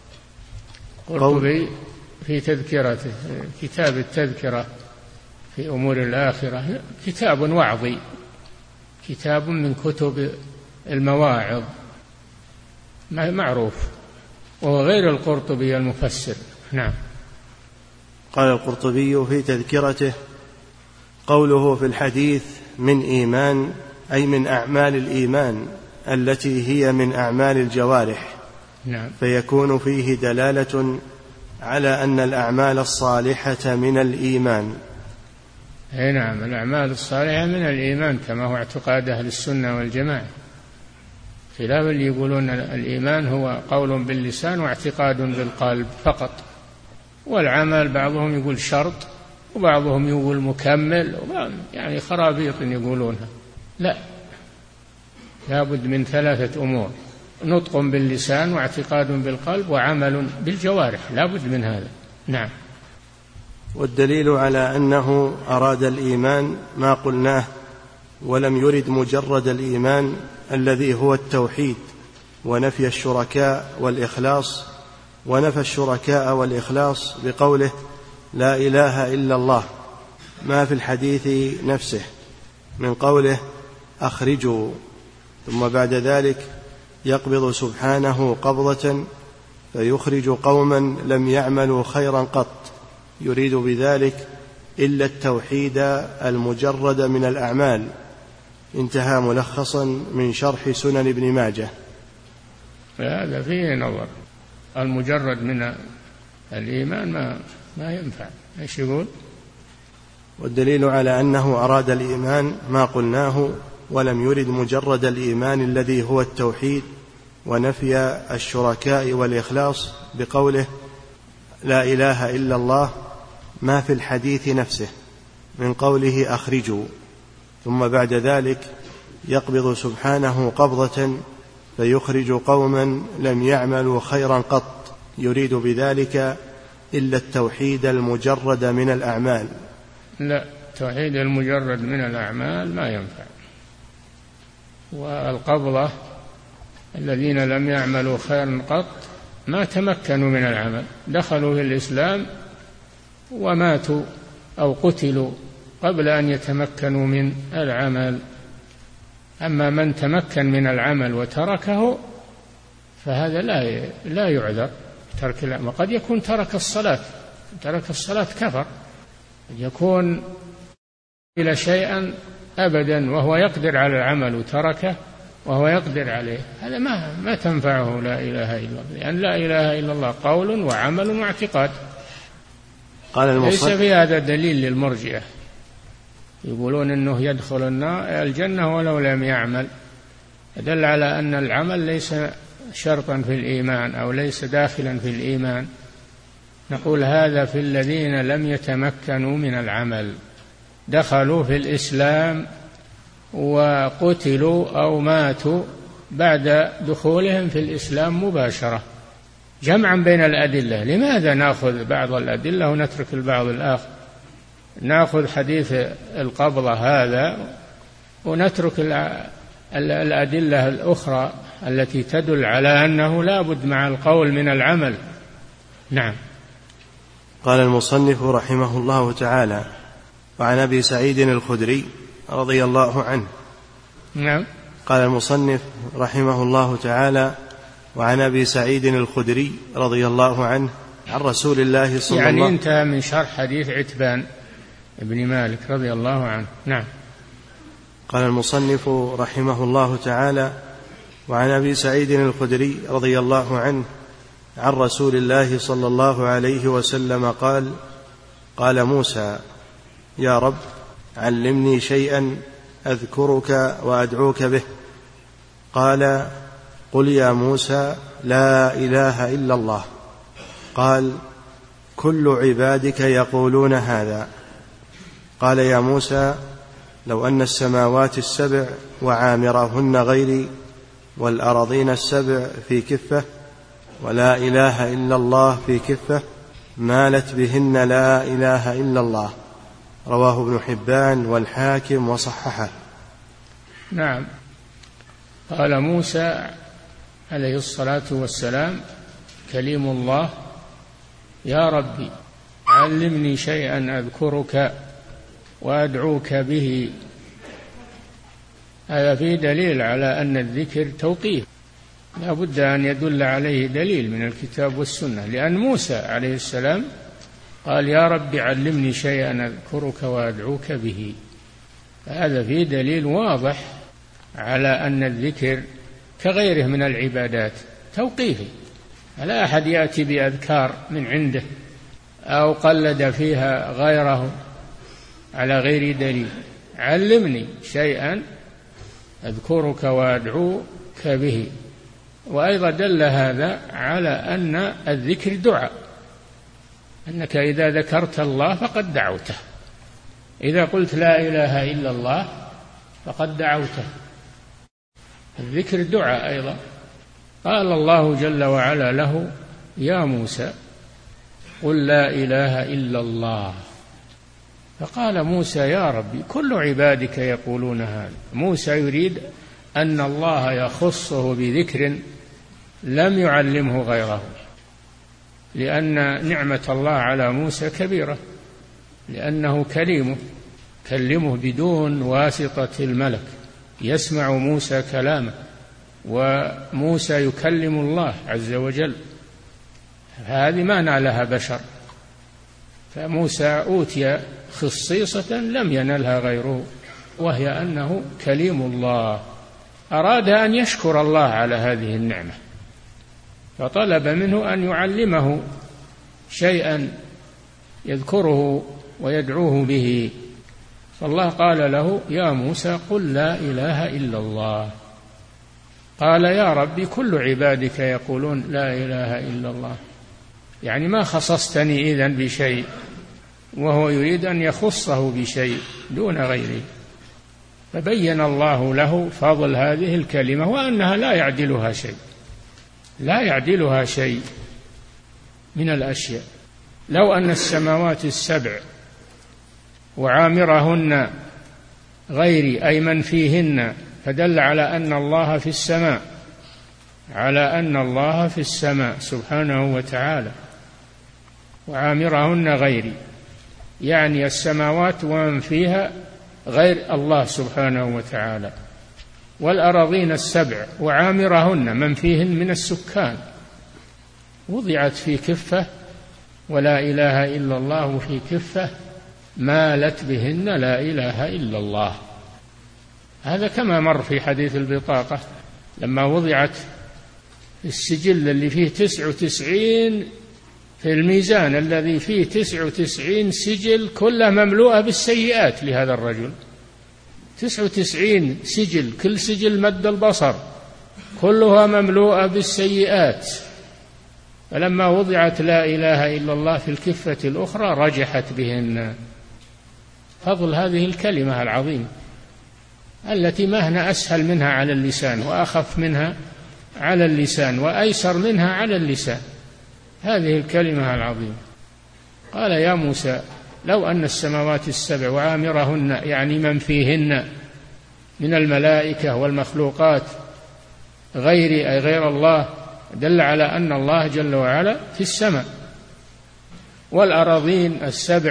[SPEAKER 2] كتاب التذكرة في أمور الآخرة، كتاب وعظي، كتاب من كتب المواعظ، معروف، وهو غير القرطبي المفسر. نعم.
[SPEAKER 1] قال القرطبي في تذكرته: قوله في الحديث من إيمان أي من أعمال الإيمان التي هي من أعمال الجوارح.
[SPEAKER 2] نعم.
[SPEAKER 1] فيكون فيه دلالة على أن الأعمال الصالحة من الإيمان.
[SPEAKER 2] نعم، الأعمال الصالحة من الإيمان كما هو اعتقاد أهل السنة والجماعة، خلاف اللي يقولون الإيمان هو قول باللسان واعتقاد بالقلب فقط، والعمل بعضهم يقول شرط وبعضهم يقول مكمل، يعني خرابيط يقولونها. لا بد من 3 أمور: نطق باللسان واعتقاد بالقلب وعمل بالجوارح، لا بد من هذا. نعم.
[SPEAKER 1] والدليل على أنه أراد الإيمان ما قلناه، ولم يرد مجرد الإيمان الذي هو التوحيد ونفي الشركاء والإخلاص، ونفى الشركاء والإخلاص بقوله لا إله إلا الله، ما في الحديث نفسه من قوله أخرجوا، ثم بعد ذلك يقبض سبحانه قبضة فيخرج قوما لم يعملوا خيرا قط، يريد بذلك إلا التوحيد المجرد من الأعمال. انتهى ملخصا من شرح سنن ابن ماجه.
[SPEAKER 2] هذا فيه نظر، المجرد من الإيمان ما ينفع. ايش يقول؟
[SPEAKER 1] والدليل على أنه أراد الإيمان ما قلناه، ولم يرد مجرد الإيمان الذي هو التوحيد ونفي الشركاء والإخلاص بقوله لا إله إلا الله، ما في الحديث نفسه من قوله أخرجوا، ثم بعد ذلك يقبض سبحانه قبضة فيخرج قوما لم يعملوا خيرا قط، يريد بذلك إلا التوحيد المجرد من الأعمال.
[SPEAKER 2] لا، التوحيد المجرد من الأعمال ما ينفع. والقبضة الذين لم يعملوا خيرا قط ما تمكنوا من العمل، دخلوا في الإسلام وماتوا أو قتلوا قبل أن يتمكنوا من العمل. أما من تمكن من العمل وتركه فهذا لا يعذر ترك العمل. قد يكون ترك الصلاة كفر، قد يكون إلى شيئا أبدا وهو يقدر على العمل وتركه وهو يقدر عليه، هذا ما تنفعه لا إله إلا الله، لأن لا إله إلا الله قول وعمل واعتقاد. ليس في هذا دليل للمرجئة يقولون أنه يدخل الجنة ولو لم يعمل، دل على أن العمل ليس شرطا في الإيمان أو ليس داخلا في الإيمان. نقول هذا في الذين لم يتمكنوا من العمل، دخلوا في الإسلام وقتلوا أو ماتوا بعد دخولهم في الإسلام مباشرة، جمعا بين الأدلة. لماذا نأخذ بعض الأدلة ونترك البعض الآخر؟ نأخذ حديث القبضة هذا ونترك الأدلة الأخرى التي تدل على أنه لا بد مع القول من العمل. نعم.
[SPEAKER 1] قال المصنف رحمه الله تعالى: وعن أبي سعيد الخدري رضي الله عنه.
[SPEAKER 2] نعم.
[SPEAKER 1] قال المصنف رحمه الله تعالى: وعن أبي سعيد الخدري رضي الله عنه عن رسول الله صلى الله عليه وسلم،
[SPEAKER 2] يعني انتهى من شرح حديث عتبان ابن مالك رضي الله عنه. نعم.
[SPEAKER 1] قال المصنف رحمه الله تعالى: وعن أبي سعيد الخدري رضي الله عنه عن رسول الله صلى الله عليه وسلم قال: قال موسى: يا رب علمني شيئا أذكرك وأدعوك به. قال: قل يا موسى لا إله إلا الله. قال: كل عبادك يقولون هذا. قال: يا موسى لو أن السماوات السبع وعامرهن غيري والأراضين السبع في كفة ولا إله إلا الله في كفة مالت بهن لا إله إلا الله. رواه ابن حبان والحاكم وصححه.
[SPEAKER 2] نعم. قال موسى عليه الصلاة والسلام كليم الله: يا ربي علمني شيئا أذكرك وأدعوك به. هذا فيه دليل على أن الذكر توقيف، لا بد أن يدل عليه دليل من الكتاب والسنة، لأن موسى عليه السلام قال يا رب علمني شيئا أذكرك وأدعوك به. هذا فيه دليل واضح على أن الذكر كغيره من العبادات توقيفي، لا أحد يأتي بأذكار من عنده أو قلد فيها غيره على غير دليل. علمني شيئا أذكرك وأدعوك به. وأيضا دل هذا على أن الذكر دعاء، أنك إذا ذكرت الله فقد دعوته، إذا قلت لا إله إلا الله فقد دعوته. الذكر دعاء أيضا. قال الله جل وعلا له يا موسى قل لا إله إلا الله. فقال موسى يا ربي كل عبادك يقولون هذا. موسى يريد أن الله يخصه بذكر لم يعلمه غيره، لأن نعمة الله على موسى كبيرة، لأنه كلمه بدون واسطة الملك، يسمع موسى كلامه، وموسى يكلم الله عز وجل. هذه ما نالها بشر، فموسى أوتي خصيصة لم ينلها غيره، وهي أنه كليم الله. أراد أن يشكر الله على هذه النعمة، فطلب منه أن يعلمه شيئا يذكره ويدعوه به. فالله قال له يا موسى قل لا إله إلا الله. قال يا ربي كل عبادك يقولون لا إله إلا الله، يعني ما خصصتني إذن بشيء، وهو يريد أن يخصه بشيء دون غيره. فبين الله له فضل هذه الكلمة وأنها لا يعدلها شيء من الأشياء. لو أن السماوات السبع وعامرهن غيري أي من فيهن، فدل على أن الله في السماء سبحانه وتعالى، وعامرهن غيري، يعني السماوات ومن فيها غير الله سبحانه وتعالى، والأراضين السبع وعامرهن من فيهن من السكان، وضعت في كفة ولا إله إلا الله في كفة، مالت بهن لا إله إلا الله. هذا كما مر في حديث البطاقة لما وضعت السجل اللي فيه 99 في الميزان الذي فيه 99 سجل كلها مملوءة بالسيئات لهذا الرجل، 99 سجل، كل سجل مد البصر، كلها مملوءة بالسيئات. فلما وضعت لا إله إلا الله في الكفة الأخرى رجحت بهن. فضل هذه الكلمة العظيمة التي ما هنا أسهل منها على اللسان، وأخف منها على اللسان، وأيسر منها على اللسان، هذه الكلمة العظيمة. قال يا موسى لو أن السماوات السبع وعامرهن، يعني من فيهن من الملائكة والمخلوقات غيري أي غير الله، دل على أن الله جل وعلا في السماء، والأراضين السبع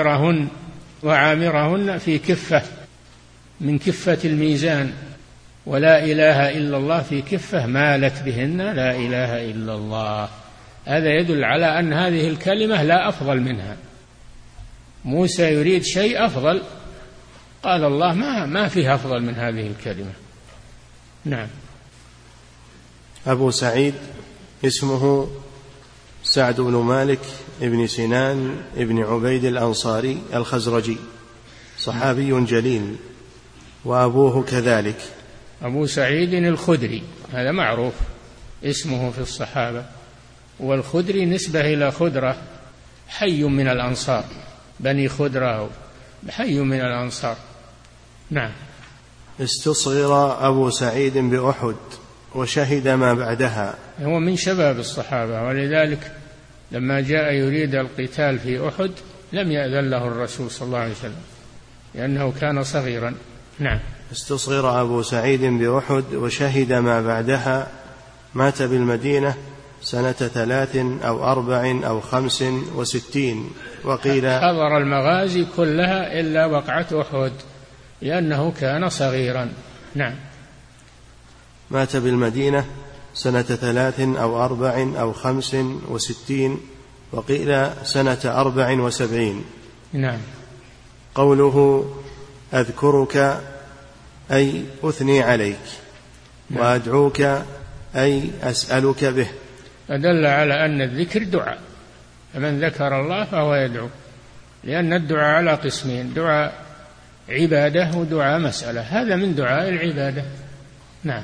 [SPEAKER 2] وعامرهن في كفة من كفة الميزان، ولا إله إلا الله في كفة مالت بهن لا إله إلا الله. هذا يدل على أن هذه الكلمة لا أفضل منها. موسى يريد شيء أفضل، قال الله ما فيه أفضل من هذه الكلمة. نعم.
[SPEAKER 1] أبو سعيد اسمه سعد بن مالك ابن سنان ابن عبيد الأنصاري الخزرجي، صحابي جليل، وأبوه كذلك.
[SPEAKER 2] أبو سعيد الخدري هذا معروف اسمه في الصحابة، والخدري نسبة إلى خدرة، حي من الأنصار، بني خدرة حي من الأنصار. نعم.
[SPEAKER 1] استصغر أبو سعيد بأحد وشهد ما بعدها.
[SPEAKER 2] هو من شباب الصحابة، ولذلك لما جاء يريد القتال في أحد لم يأذن له الرسول صلى الله عليه وسلم لأنه كان صغيرا. نعم.
[SPEAKER 1] استصغر أبو سعيد بأحد وشهد ما بعدها، مات بالمدينة سنة 3 أو 4 أو 65، وقيل
[SPEAKER 2] حضر المغازي كلها إلا وقعة أحد لأنه كان صغيرا. نعم.
[SPEAKER 1] مات بالمدينة سنة 3 أو 4 أو 65، وقيل سنة 74.
[SPEAKER 2] نعم.
[SPEAKER 1] قوله أذكرك أي أثني عليك، نعم. وأدعوك أي أسألك به،
[SPEAKER 2] فدل على أن الذكر دعاء، فمن ذكر الله فهو يدعو، لأن الدعاء على قسمين: دعاء عبادة ودعاء مسألة، هذا من دعاء العبادة. نعم.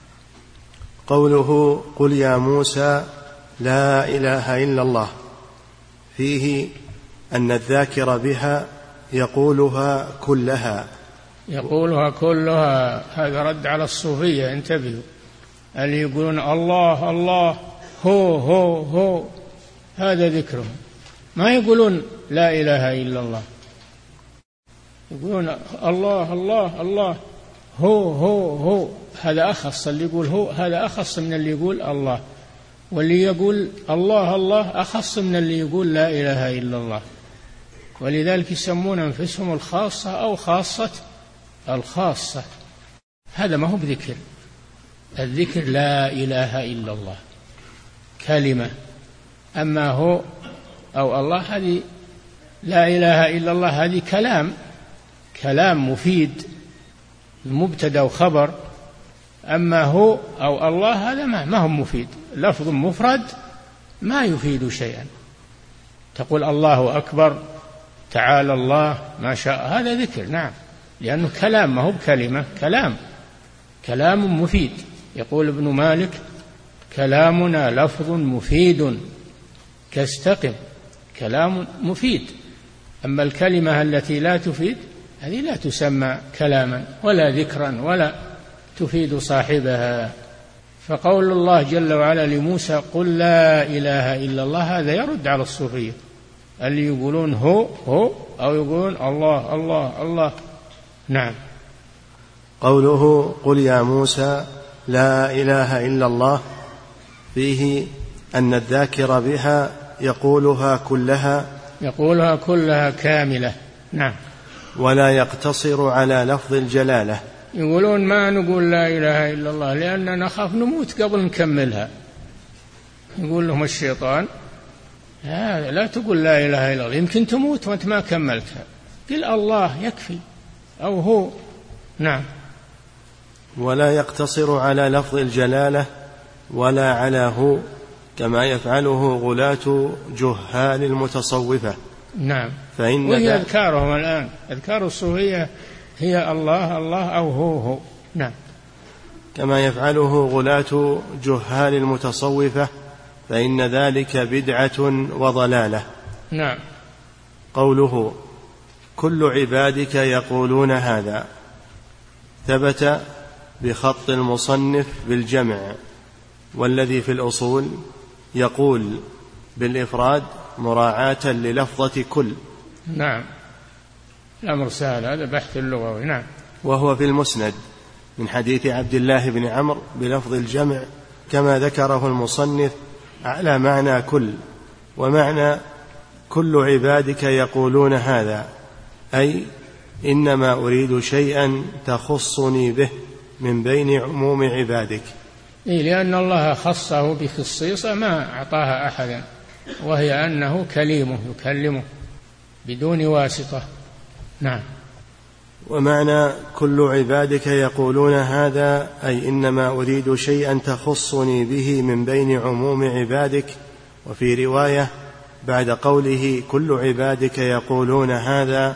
[SPEAKER 1] قوله قل يا موسى لا إله إلا الله، فيه أن الذاكر بها يقولها كلها.
[SPEAKER 2] يقولها كلها، هذا رد على الصوفية، انتبهوا، اللي يقولون الله الله هو هذا ذكرهم، ما يقولون لا إله إلا الله، يقولون الله الله الله هو هذا أخص، اللي يقول هو هذا أخص من اللي يقول الله، واللي يقول الله الله أخص من اللي يقول لا إله إلا الله، ولذلك يسمون أنفسهم الخاصة أو خاصة الخاصة. هذا ما هو بذكر، الذكر لا إله إلا الله كلمة، أما هو أو الله هذه لا إله إلا الله هذه كلام مفيد، مبتدأ وخبر، أما هو أو الله هذا ما هو مفيد، لفظ مفرد ما يفيد شيئا. تقول الله أكبر، تعالى الله، ما شاء، هذا ذكر، نعم، لأنه كلام ما هو بكلمة، كلام مفيد. يقول ابن مالك: كلامنا لفظ مفيد كاستقم، كلام مفيد. أما الكلمة التي لا تفيد هذه لا تسمى كلاما ولا ذكرا ولا تفيد صاحبها. فقول الله جل وعلا لموسى قل لا إله إلا الله، هذا يرد على الصوفية اللي يقولون هو أو يقولون الله الله الله. نعم.
[SPEAKER 1] قوله قل يا موسى لا إله إلا الله، فيه أن الذاكر بها يقولها كلها
[SPEAKER 2] كاملة. نعم.
[SPEAKER 1] ولا يقتصر على لفظ الجلالة.
[SPEAKER 2] يقولون ما نقول لا إله إلا الله لأننا نخاف نموت قبل نكملها. يقول لهم الشيطان لا تقول لا إله إلا الله، يمكن تموت وأنت ما كملتها، قل الله يكفي أو هو. نعم.
[SPEAKER 1] ولا يقتصر على لفظ الجلالة ولا على هو، كما يفعله غلاة جهال المتصوفة.
[SPEAKER 2] نعم. وهي أذكارهم الآن، أذكار الصوفية هي الله الله أو هو. نعم.
[SPEAKER 1] كما يفعله غلاة جهال المتصوفة، فإن ذلك بدعة وضلالة.
[SPEAKER 2] نعم.
[SPEAKER 1] قوله كل عبادك يقولون هذا، ثبت بخط المصنف بالجمع، والذي في الأصول يقول بالإفراد مراعاة للفظة كل.
[SPEAKER 2] نعم. الأمر سهل، هذا بحث اللغوي. نعم.
[SPEAKER 1] وهو في المسند من حديث عبد الله بن عمرو بلفظ الجمع، كما ذكره المصنف على معنى كل. ومعنى كل عبادك يقولون هذا، أي إنما أريد شيئا تخصني به من بين عموم عبادك.
[SPEAKER 2] لأن الله خصه بخصيصة ما أعطاها أحدا، وهي أنه كليمه يكلمه بدون واسطة. نعم.
[SPEAKER 1] ومعنى كل عبادك يقولون هذا، أي إنما أريد شيئا تخصني به من بين عموم عبادك. وفي رواية بعد قوله كل عبادك يقولون هذا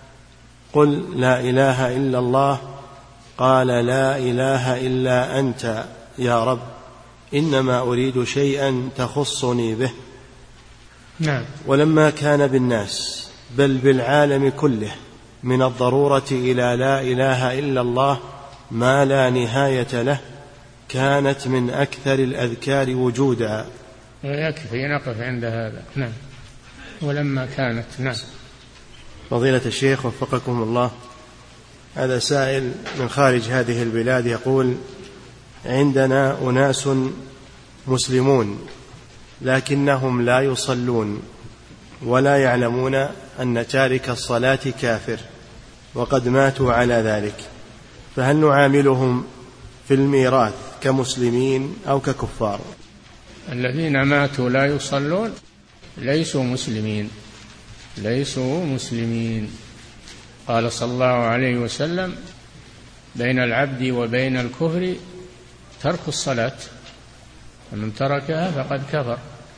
[SPEAKER 1] قل لا إله إلا الله، قال لا إله إلا أنت يا رب، إنما أريد شيئا تخصني به.
[SPEAKER 2] نعم.
[SPEAKER 1] ولما كان بالناس بل بالعالم كله من الضرورة إلى لا إله إلا الله ما لا نهاية له، كانت من أكثر الأذكار وجودا.
[SPEAKER 2] يكفي نقف عند هذا. نعم. ولما كانت. نعم.
[SPEAKER 1] فضيلة الشيخ وفقكم الله، هذا سائل من خارج هذه البلاد يقول: عندنا أناس مسلمون لكنهم لا يصلون ولا يعلمون أن تارك الصلاة كافر، وقد ماتوا على ذلك، فهل نعاملهم في الميراث كمسلمين أو ككفار.
[SPEAKER 2] الذين ماتوا لا يصلون ليسوا مسلمين. قال صلى الله عليه وسلم: بين العبد وبين الكفر ترك الصلاة، فمن تركها فقد كفر.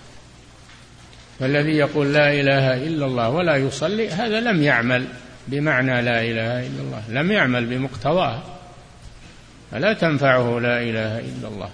[SPEAKER 2] فالذي يقول لا إله إلا الله ولا يصلي هذا لم يعمل بمعنى لا إله إلا الله، لم يعمل بمقتضاها، فلا تنفعه لا إله إلا الله.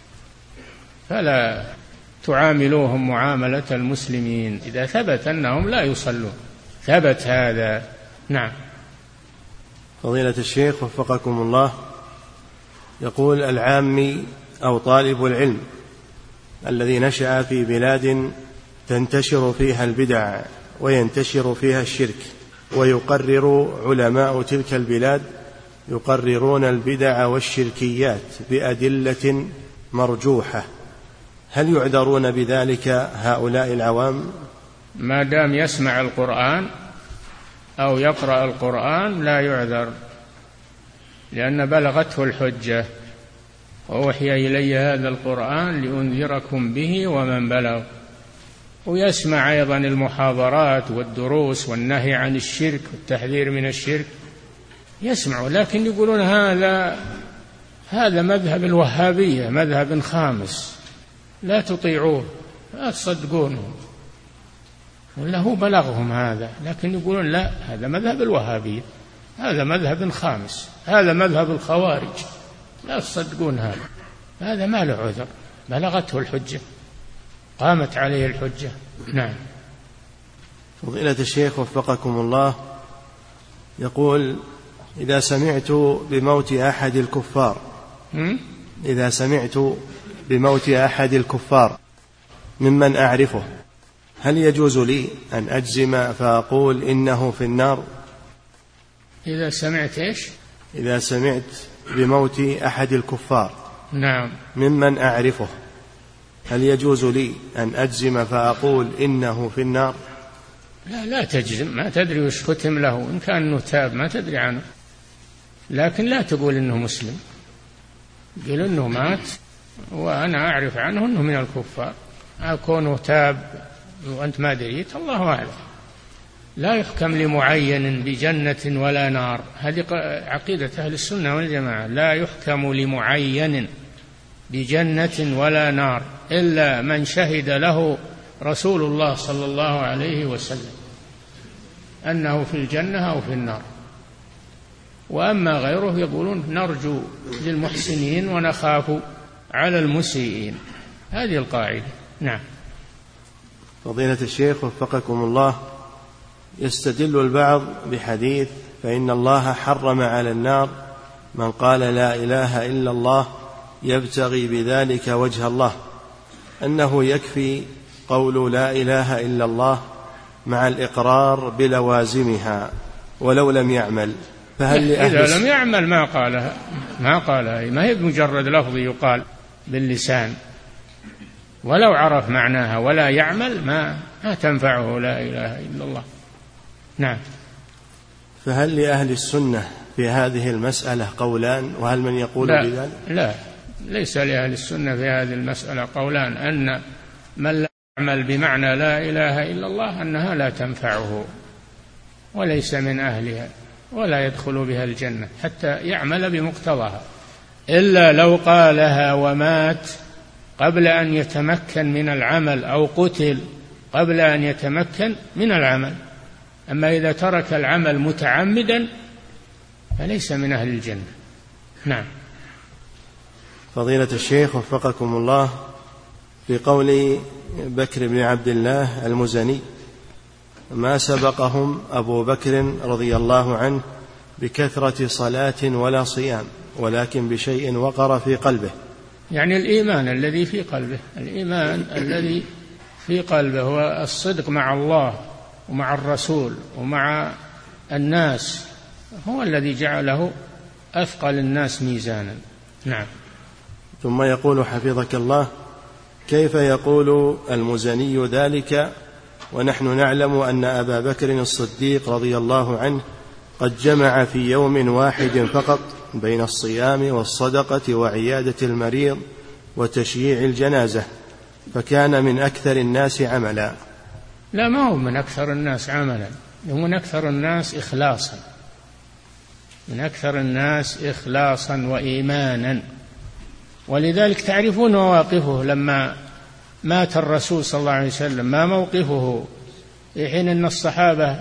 [SPEAKER 2] فلا تعاملوهم معاملة المسلمين إذا ثبت أنهم لا يصلون، ثبت هذا. نعم.
[SPEAKER 1] فضيلة الشيخ وفقكم الله، يقول: العامي أو طالب العلم الذي نشأ في بلاد تنتشر فيها البدع وينتشر فيها الشرك، ويقرر علماء تلك البلاد يقررون البدع والشركيات بأدلة مرجوحة، هل يعذرون بذلك هؤلاء العوام؟
[SPEAKER 2] ما دام يسمع القرآن أو يقرأ القرآن لا يعذر، لأن بلغته الحجة: وأوحي إلي هذا القرآن لأنذركم به ومن بلغ. ويسمع أيضا المحاضرات والدروس والنهي عن الشرك والتحذير من الشرك، يسمع، لكن يقولون هذا مذهب الوهابية، مذهب خامس، لا تطيعوه، لا تصدقونه. ولا هو بلغهم هذا، لكن يقولون لا، هذا مذهب الوهابية، هذا مذهب خامس، هذا مذهب الخوارج، لا تصدقون هذا ما له عذر، بلغته الحجة، قامت عليه الحجة. نعم.
[SPEAKER 1] فضيلة الشيخ وفقكم الله، يقول: إذا سمعت بموت أحد الكفار ممن أعرفه، هل يجوز لي أن أجزم فأقول إنه في النار؟
[SPEAKER 2] إذا سمعت إيش؟
[SPEAKER 1] إذا سمعت بموت أحد الكفار
[SPEAKER 2] نعم
[SPEAKER 1] ممن أعرفه، هل يجوز لي أن أجزم فأقول إنه في النار؟
[SPEAKER 2] لا تجزم، ما تدري وش ختم له، إن كان أنه تاب ما تدري عنه، لكن لا تقول إنه مسلم، قل إنه مات وأنا أعرف عنه إنه من الكفار، أكونه تاب وأنت ما دريت، الله أعلم. لا يحكم لمعين بجنة ولا نار، هذه عقيدة أهل السنة والجماعة، لا يحكم لمعين بجنة ولا نار إلا من شهد له رسول الله صلى الله عليه وسلم أنه في الجنة أو في النار. وأما غيره يقولون نرجو للمحسنين ونخاف على المسيئين، هذه القاعدة. نعم.
[SPEAKER 1] فضيلة الشيخ وفقكم الله، يستدل البعض بحديث: فإن الله حرم على النار من قال لا إله إلا الله يبتغي بذلك وجه الله، أنه يكفي قول لا إله إلا الله مع الإقرار بلوازمها ولو لم يعمل، فهل
[SPEAKER 2] إذا لم يعمل ما قالها، ما هي بمجرد لفظ يقال باللسان، ولو عرف معناها ولا يعمل ما تنفعه لا إله إلا الله. نعم.
[SPEAKER 1] فهل لأهل السنة في هذه المسألة قولان، وهل من يقول بذلك؟
[SPEAKER 2] لا، ليس لأهل السنة في هذه المسألة قولان، أن من لا يعمل بمعنى لا إله إلا الله أنها لا تنفعه وليس من أهلها ولا يدخل بها الجنة حتى يعمل بمقتضاها، إلا لو قالها ومات قبل أن يتمكن من العمل أو قتل قبل أن يتمكن من العمل. أما إذا ترك العمل متعمدا فليس من أهل الجنة. نعم.
[SPEAKER 1] فضيلة الشيخ وفقكم الله، في قول بكر بن عبد الله المزني: ما سبقهم أبو بكر رضي الله عنه بكثرة صلاة ولا صيام، ولكن بشيء وقر في قلبه،
[SPEAKER 2] يعني الإيمان الذي في قلبه، الإيمان الذي في قلبه هو الصدق مع الله ومع الرسول ومع الناس، هو الذي جعله أثقل الناس ميزانا. نعم.
[SPEAKER 1] ثم يقول حفظك الله: كيف يقول المزني ذلك ونحن نعلم أن أبا بكر الصديق رضي الله عنه قد جمع في يوم واحد فقط بين الصيام والصدقة وعيادة المريض وتشييع الجنازة، فكان من أكثر الناس عملا.
[SPEAKER 2] لا، ما هو من أكثر الناس عملا، هو من أكثر الناس إخلاصا، من أكثر الناس إخلاصا وإيمانا. ولذلك تعرفون مواقفه لما مات الرسول صلى الله عليه وسلم، ما موقفه حين أن الصحابة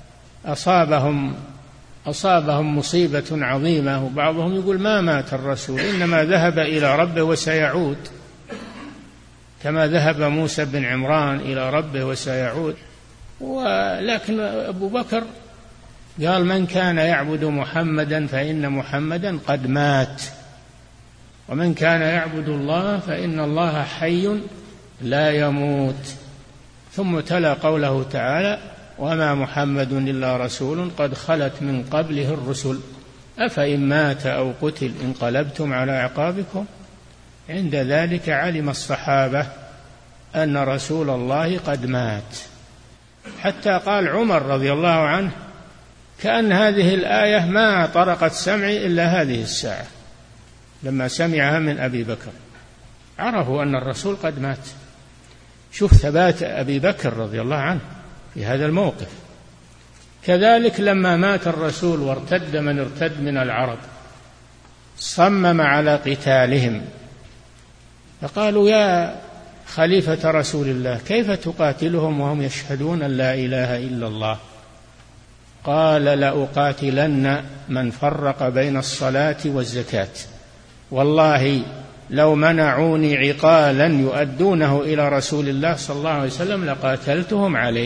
[SPEAKER 2] أصابهم مصيبة عظيمة، وبعضهم يقول ما مات الرسول، إنما ذهب إلى ربه وسيعود، كما ذهب موسى بن عمران إلى ربه وسيعود. ولكن أبو بكر قال من كان يعبد محمدا فإن محمدا قد مات، ومن كان يعبد الله فإن الله حي لا يموت. ثم تلا قوله تعالى وما محمد إلا رسول قد خلت من قبله الرسل أفإن مات أو قتل انقلبتم على أعقابكم. عند ذلك علم الصحابة أن رسول الله قد مات، حتى قال عمر رضي الله عنه كأن هذه الآية ما طرقت سمعي إلا هذه الساعة، لما سمعها من أبي بكر عرفوا أن الرسول قد مات. شوف ثبات أبي بكر رضي الله عنه في هذا الموقف. كذلك لما مات الرسول وارتد من ارتد من العرب صمم على قتالهم، فقالوا يا خليفة رسول الله كيف تقاتلهم وهم يشهدون أن لا إله إلا الله؟ قال لأقاتلن من فرق بين الصلاة والزكاة، والله لو منعوني عقالا يؤدونه إلى رسول الله صلى الله عليه وسلم لقاتلتهم عليه.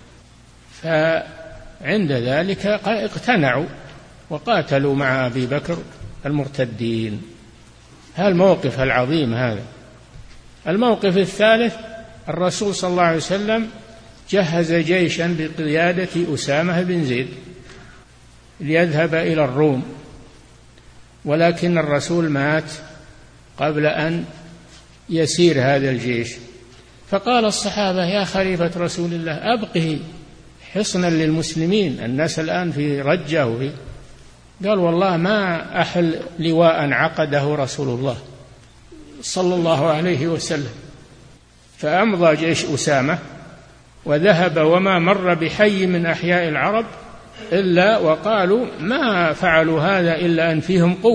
[SPEAKER 2] فعند ذلك اقتنعوا وقاتلوا مع أبي بكر المرتدين. هذا الموقف العظيم هذا. الموقف الثالث الرسول صلى الله عليه وسلم جهز جيشا بقيادة أسامة بن زيد ليذهب إلى الروم، ولكن الرسول مات قبل أن يسير هذا الجيش. فقال الصحابة يا خليفة رسول الله أبقه حصنا للمسلمين، الناس الآن في رجة قال والله ما أحل لواء عقده رسول الله صلى الله عليه وسلم. فأمضى جيش أسامة وذهب وما مر بحي من أحياء العرب إلا وقالوا ما فعلوا هذا إلا أن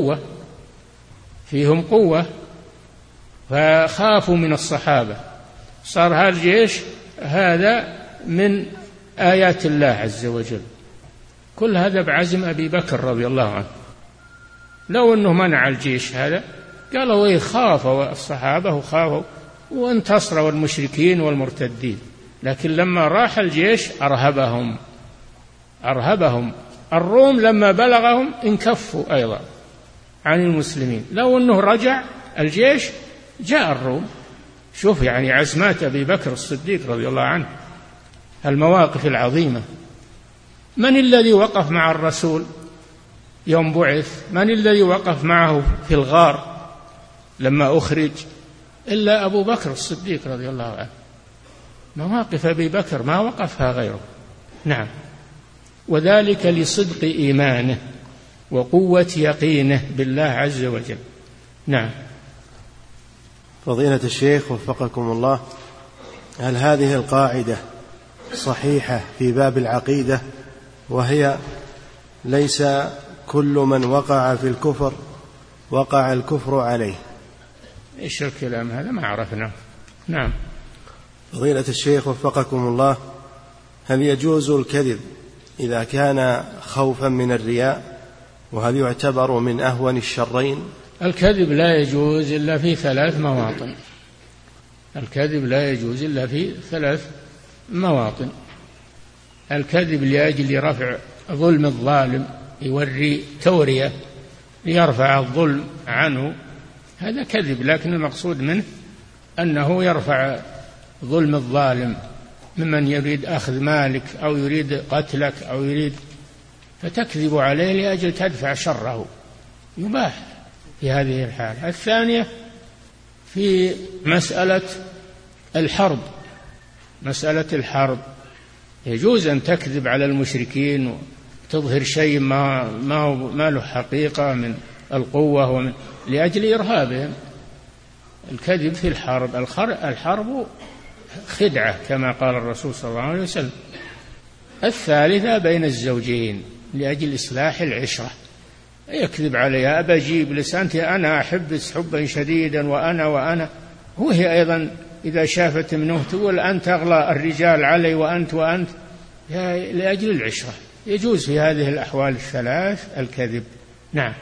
[SPEAKER 2] فيهم قوة فخافوا من الصحابة. صار هذا الجيش هذا من آيات الله عز وجل. كل هذا بعزم أبي بكر رضي الله عنه. لو أنه منع الجيش هذا قالوا خافوا الصحابة وخافوا وانتصروا المشركين والمرتدين، لكن لما راح الجيش أرهبهم. الروم لما بلغهم انكفوا أيضا عن المسلمين. لو أنه رجع الجيش جاء الروم. شوف يعني عزمات أبي بكر الصديق رضي الله عنه، المواقف العظيمة. من الذي وقف مع الرسول يوم بعث؟ من الذي وقف معه في الغار لما أخرج؟ إلا أبو بكر الصديق رضي الله عنه. مواقف أبي بكر ما وقفها غيره. نعم، وذلك لصدق إيمانه وقوة يقينه بالله عز وجل. نعم.
[SPEAKER 1] فضيلة الشيخ وفقكم الله، هل هذه القاعدة صحيحة في باب العقيدة، وهي ليس كل من وقع في الكفر وقع الكفر عليه؟
[SPEAKER 2] إيش الكلام هذا؟ ما عرفنا. نعم.
[SPEAKER 1] فضيلة الشيخ وفقكم الله، هل يجوز الكذب إذا كان خوفا من الرياء، وهل يعتبر من أهون الشرين؟
[SPEAKER 2] الكذب لا يجوز إلا في 3 مواطن. الكذب لا يجوز إلا في 3 مواطن. الكذب لأجل رفع ظلم الظالم، يوري تورية ليرفع الظلم عنه، هذا كذب، لكن المقصود منه أنه يرفع ظلم الظالم ممن يريد أخذ مالك أو يريد قتلك أو يريد، فتكذب عليه لأجل تدفع شره، يباح في هذه الحالة. الثانية في مسألة الحرب يجوز أن تكذب على المشركين تظهر شيء ما له حقيقة من القوة لأجل إرهابهم. الكذب في الحرب خدعة كما قال الرسول صلى الله عليه وسلم. الثالثة بين الزوجين لأجل إصلاح العشرة، يكذب عليها أبا أجيب لسانك أنا أحب حبا شديدا وأنا وهي أيضا إذا شافت منه تقول أنت أغلى الرجال علي وأنت لأجل العشرة. يجوز في هذه الأحوال الثلاث الكذب. نعم.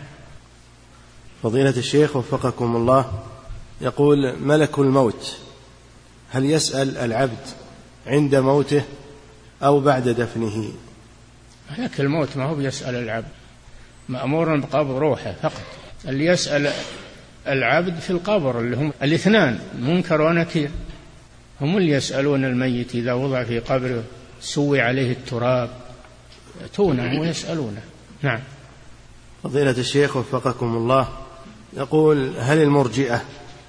[SPEAKER 1] فضيلة الشيخ وفقكم الله، يقول ملك الموت هل يسأل العبد عند موته أو بعد دفنه؟
[SPEAKER 2] ملك الموت ما هو بيسأل العبد، مأمور بقبض روحه فقط. اللي يسأل العبد في القبر اللي هم الاثنان منكر ونكير، هم اللي يسألون الميت إذا وضع في قبره سوي عليه التراب يأتونه ويسألونه. نعم.
[SPEAKER 1] فضيلة الشيخ وفقكم الله، يقول هل المرجئة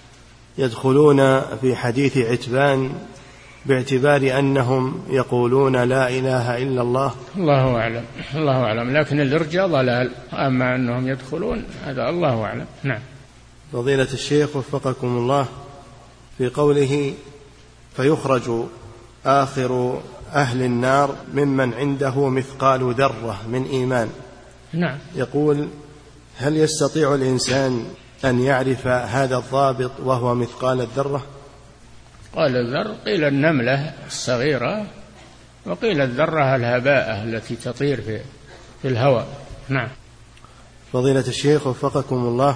[SPEAKER 1] يدخلون في حديث عتبان باعتبار أنهم يقولون لا إله إلا الله؟
[SPEAKER 2] الله أعلم، لكن الإرجاء ضلال، أما أنهم يدخلون هذا الله أعلم. نعم.
[SPEAKER 1] فضيلة الشيخ وفقكم الله، في قوله فيخرج آخر أهل النار ممن عنده مثقال ذرة من إيمان.
[SPEAKER 2] نعم.
[SPEAKER 1] يقول هل يستطيع الإنسان أن يعرف هذا الضابط وهو مثقال الذرة؟
[SPEAKER 2] قال الذر، قيل النملة الصغيرة، وقيل الذرة الهباءة التي تطير في الهواء. نعم.
[SPEAKER 1] فضيلة الشيخ وفقكم الله،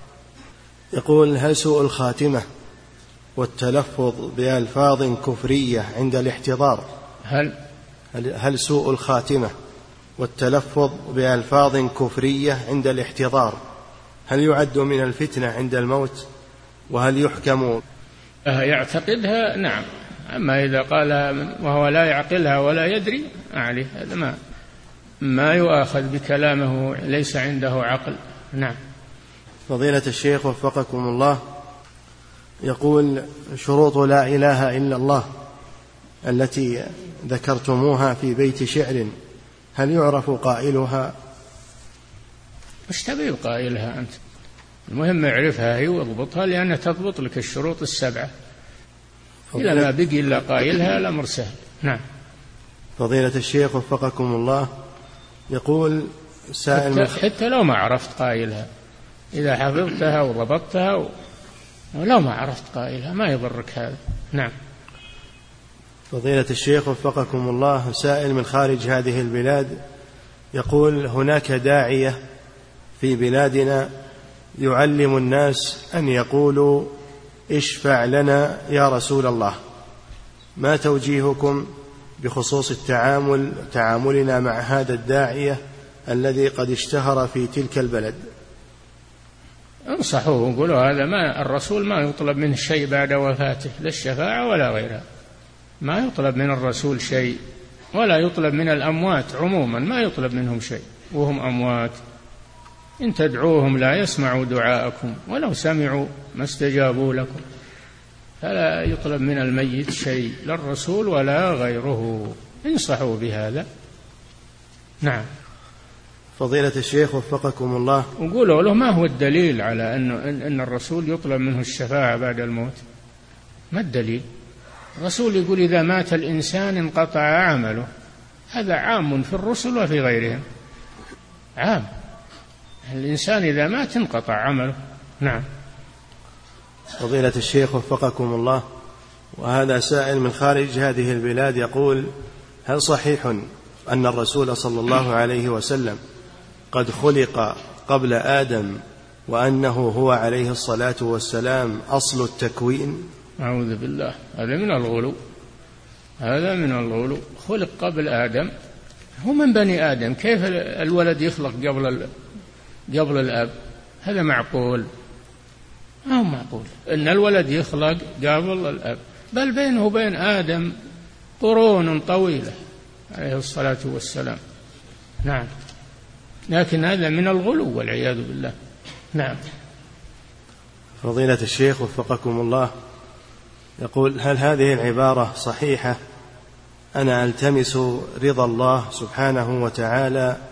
[SPEAKER 1] يقول هل سوء الخاتمة والتلفظ بألفاظ كفرية عند الاحتضار هل سوء الخاتمة والتلفظ بألفاظ كفرية عند الاحتضار هل يعد من الفتنة عند الموت؟ وهل يحكم
[SPEAKER 2] يعتقدها؟ نعم. أما إذا قال وهو لا يعقلها ولا يدري عليه هذا ما يؤاخذ بكلامه، ليس عنده عقل. نعم.
[SPEAKER 1] فضيلة الشيخ وفقكم الله، يقول شروط لا إله إلا الله التي ذكرتموها في بيت شعر هل يعرف قائلها؟
[SPEAKER 2] مش تبي قائلها أنت، المهم اعرفها هي واضبطها، لأنها تضبط لك الشروط السبعة. إذا ما بقي إلا قائلها الأمر سهل. نعم.
[SPEAKER 1] فضيلة الشيخ وفقكم الله، يقول سائل
[SPEAKER 2] حتى لو ما عرفت قائلها، إذا حفظتها وضبطتها ولو ما عرفت قائلها ما يضرك هذا. نعم.
[SPEAKER 1] فضيلة الشيخ وفقكم الله، سائل من خارج هذه البلاد يقول هناك داعية في بلادنا يعلم الناس أن يقولوا اشفع لنا يا رسول الله، ما توجيهكم بخصوص تعاملنا مع هذا الداعية الذي قد اشتهر في تلك البلد؟
[SPEAKER 2] انصحوه وقولوا هذا الرسول ما يطلب منه شيء بعد وفاته، لا الشفاعة ولا غيرها، ما يطلب من الرسول شيء، ولا يطلب من الأموات عموما، ما يطلب منهم شيء وهم أموات. إن تدعوهم لا يسمعوا دعاءكم ولو سمعوا ما استجابوا لكم، فلا يطلب من الميت شيء لا الرسول ولا غيره. انصحوا بهذا. نعم.
[SPEAKER 1] فضيلة الشيخ وفقكم الله،
[SPEAKER 2] وقولوا له ما هو الدليل على أن الرسول يطلب منه الشفاعة بعد الموت؟ ما الدليل؟ الرسول يقول إذا مات الإنسان انقطع عمله، هذا عام في الرسل وفي غيرهم، عام. الإنسان إذا مات انقطع عمله. نعم.
[SPEAKER 1] فضيلة الشيخ وفقكم الله، وهذا سائل من خارج هذه البلاد يقول هل صحيح أن الرسول صلى الله عليه وسلم قد خلق قبل آدم وأنه هو عليه الصلاة والسلام أصل التكوين؟
[SPEAKER 2] أعوذ بالله، هذا من الغلو، هذا من الغلو. خلق قبل آدم، هو من بني آدم، كيف الولد يخلق قبل الأب؟ هذا معقول؟ ما هو معقول أن الولد يخلق قبل الأب، بل بينه وبين آدم قرون طويلة عليه الصلاة والسلام. نعم. لكن هذا من الغلو والعياذ بالله. نعم.
[SPEAKER 1] فضيلة الشيخ وفقكم الله، يقول هل هذه العبارة صحيحة؟ أنا ألتمس رضا الله سبحانه وتعالى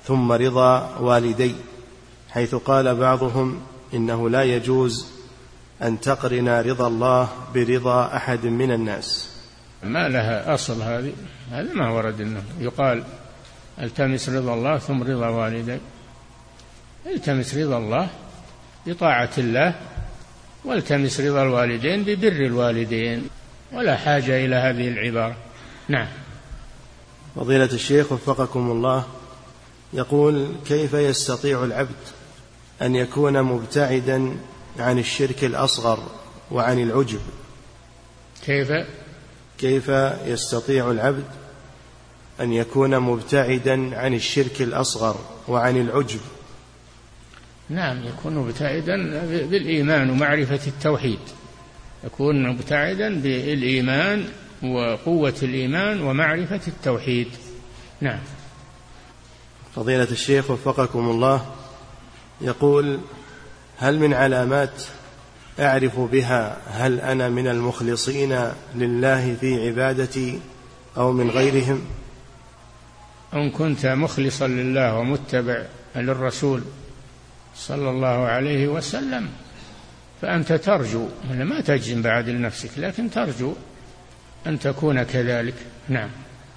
[SPEAKER 1] ثم رضا والدي، حيث قال بعضهم إنه لا يجوز أن تقرن رضا الله برضا أحد من الناس.
[SPEAKER 2] ما لها أصل هذا ما ورد أنه يقال التمس رضا الله ثم رضا والدي. التمس رضا الله بطاعة الله، والتمس رضا الوالدين ببر الوالدين، ولا حاجة إلى هذه العبارة. نعم.
[SPEAKER 1] فضيلة الشيخ وفقكم الله، يقول: كيف يستطيع العبد أن يكون مبتعدا عن الشرك الأصغر وعن العجب؟ كيف يستطيع العبد أن يكون مبتعدا عن الشرك الأصغر وعن العجب؟
[SPEAKER 2] نعم، يكون مبتعدا بالإيمان ومعرفة التوحيد، يكون مبتعدا بالإيمان وقوة الإيمان ومعرفة التوحيد. نعم.
[SPEAKER 1] فضيلة الشيخ وفقكم الله، يقول: هل من علامات أعرف بها هل أنا من المخلصين لله في عبادتي أو من غيرهم؟
[SPEAKER 2] إن كنت مخلصا لله ومتبع للرسول صلى الله عليه وسلم فأنت ترجو، ما تجزم بعد لنفسك، لكن ترجو أن تكون كذلك. نعم.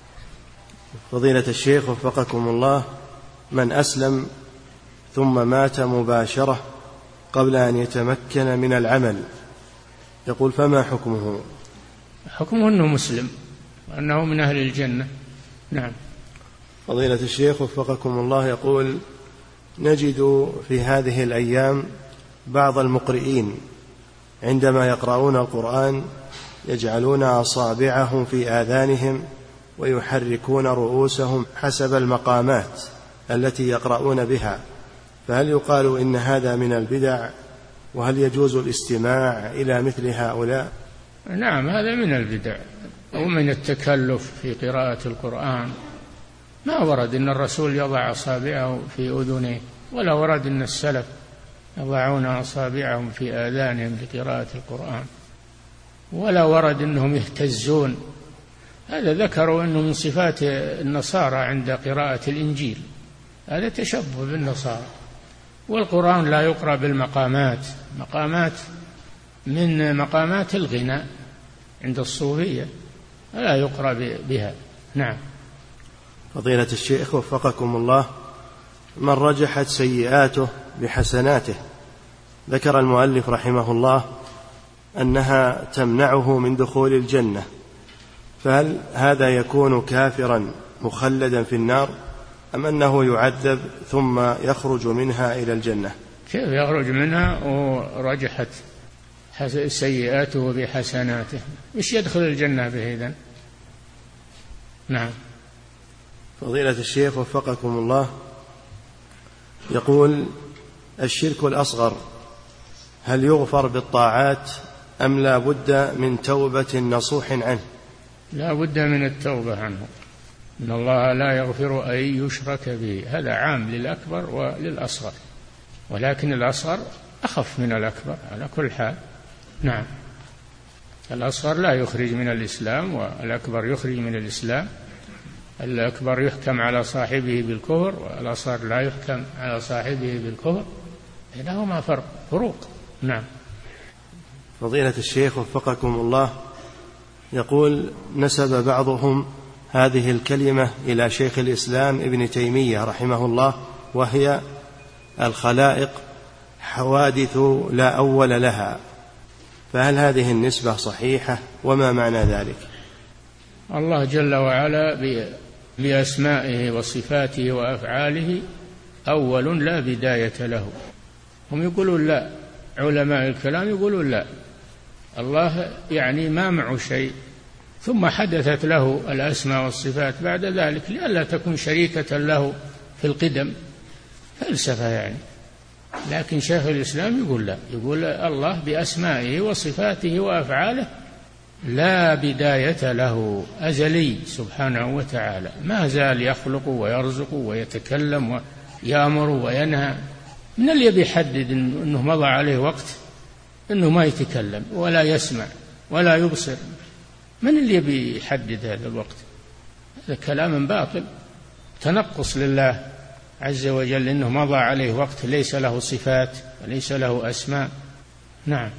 [SPEAKER 1] فضيلة الشيخ وفقكم الله، من أسلم ثم مات مباشرة قبل أن يتمكن من العمل، يقول: فما حكمه؟
[SPEAKER 2] حكمه أنه مسلم وأنه من أهل الجنة. نعم.
[SPEAKER 1] فضيلة الشيخ وفقكم الله، يقول: نجد في هذه الأيام بعض المقرئين عندما يقرؤون القرآن يجعلون أصابعهم في آذانهم ويحركون رؤوسهم حسب المقامات التي يقرؤون بها، فهل يقال إن هذا من البدع؟ وهل يجوز الاستماع إلى مثل هؤلاء؟
[SPEAKER 2] نعم، هذا من البدع ومن التكلف في قراءة القرآن. ما ورد أن الرسول يضع أصابعه في أذنه، ولا ورد أن السلف يضعون أصابعهم في آذانهم لقراءة القرآن، ولا ورد أنهم يهتزون. هذا ذكروا أنه من صفات النصارى عند قراءة الإنجيل، هذا تشبه بالنصارى. والقرآن لا يقرأ بالمقامات، مقامات من مقامات الغناء عند الصوفية، لا يقرأ بها. نعم.
[SPEAKER 1] فضيلة الشيخ وفقكم الله، من رجحت سيئاته بحسناته، ذكر المؤلف رحمه الله أنها تمنعه من دخول الجنة، فهل هذا يكون كافرا مخلدا في النار أم أنه يعذب ثم يخرج منها إلى الجنة؟
[SPEAKER 2] كيف يخرج منها ورجحت سيئاته بحسناته؟ مش يدخل الجنة به إذن؟ نعم.
[SPEAKER 1] فضيلة الشيخ وفقكم الله، يقول: الشرك الأصغر هل يغفر بالطاعات أم لا بد من توبة نصوح عنه؟
[SPEAKER 2] لا بد من التوبة عنه، إن الله لا يغفر أن يشرك به، هذا عام للأكبر وللأصغر، ولكن الأصغر أخف من الأكبر على كل حال. نعم. الأصغر لا يخرج من الإسلام والأكبر يخرج من الإسلام، الأكبر يحكم على صاحبه بالكفر والأصغر لا يحكم على صاحبه بالكفر، بينهما فروق. نعم.
[SPEAKER 1] فضيلة الشيخ وفقكم الله، يقول: نسب بعضهم هذه الكلمة إلى شيخ الإسلام ابن تيمية رحمه الله، وهي: الخلائق حوادث لا أول لها، فهل هذه النسبة صحيحة وما معنى ذلك؟
[SPEAKER 2] الله جل وعلا بأسمائه وصفاته وأفعاله أول لا بداية له. هم يقولون لا، علماء الكلام يقولون لا، الله يعني ما معه شيء ثم حدثت له الأسماء والصفات بعد ذلك لئلا تكون شريكة له في القدم، فلسفة يعني. لكن شيخ الإسلام يقول لا، يقول الله بأسمائه وصفاته وأفعاله لا بداية له، أزلي سبحانه وتعالى، ما زال يخلق ويرزق ويتكلم ويأمر وينهى. من اللي بيحدد أنه مضى عليه وقت أنه ما يتكلم ولا يسمع ولا يبصر؟ من اللي بيحدد هذا الوقت؟ هذا كلام باطل، تنقص لله عز وجل إنه مضى عليه وقت ليس له صفات وليس له أسماء. نعم.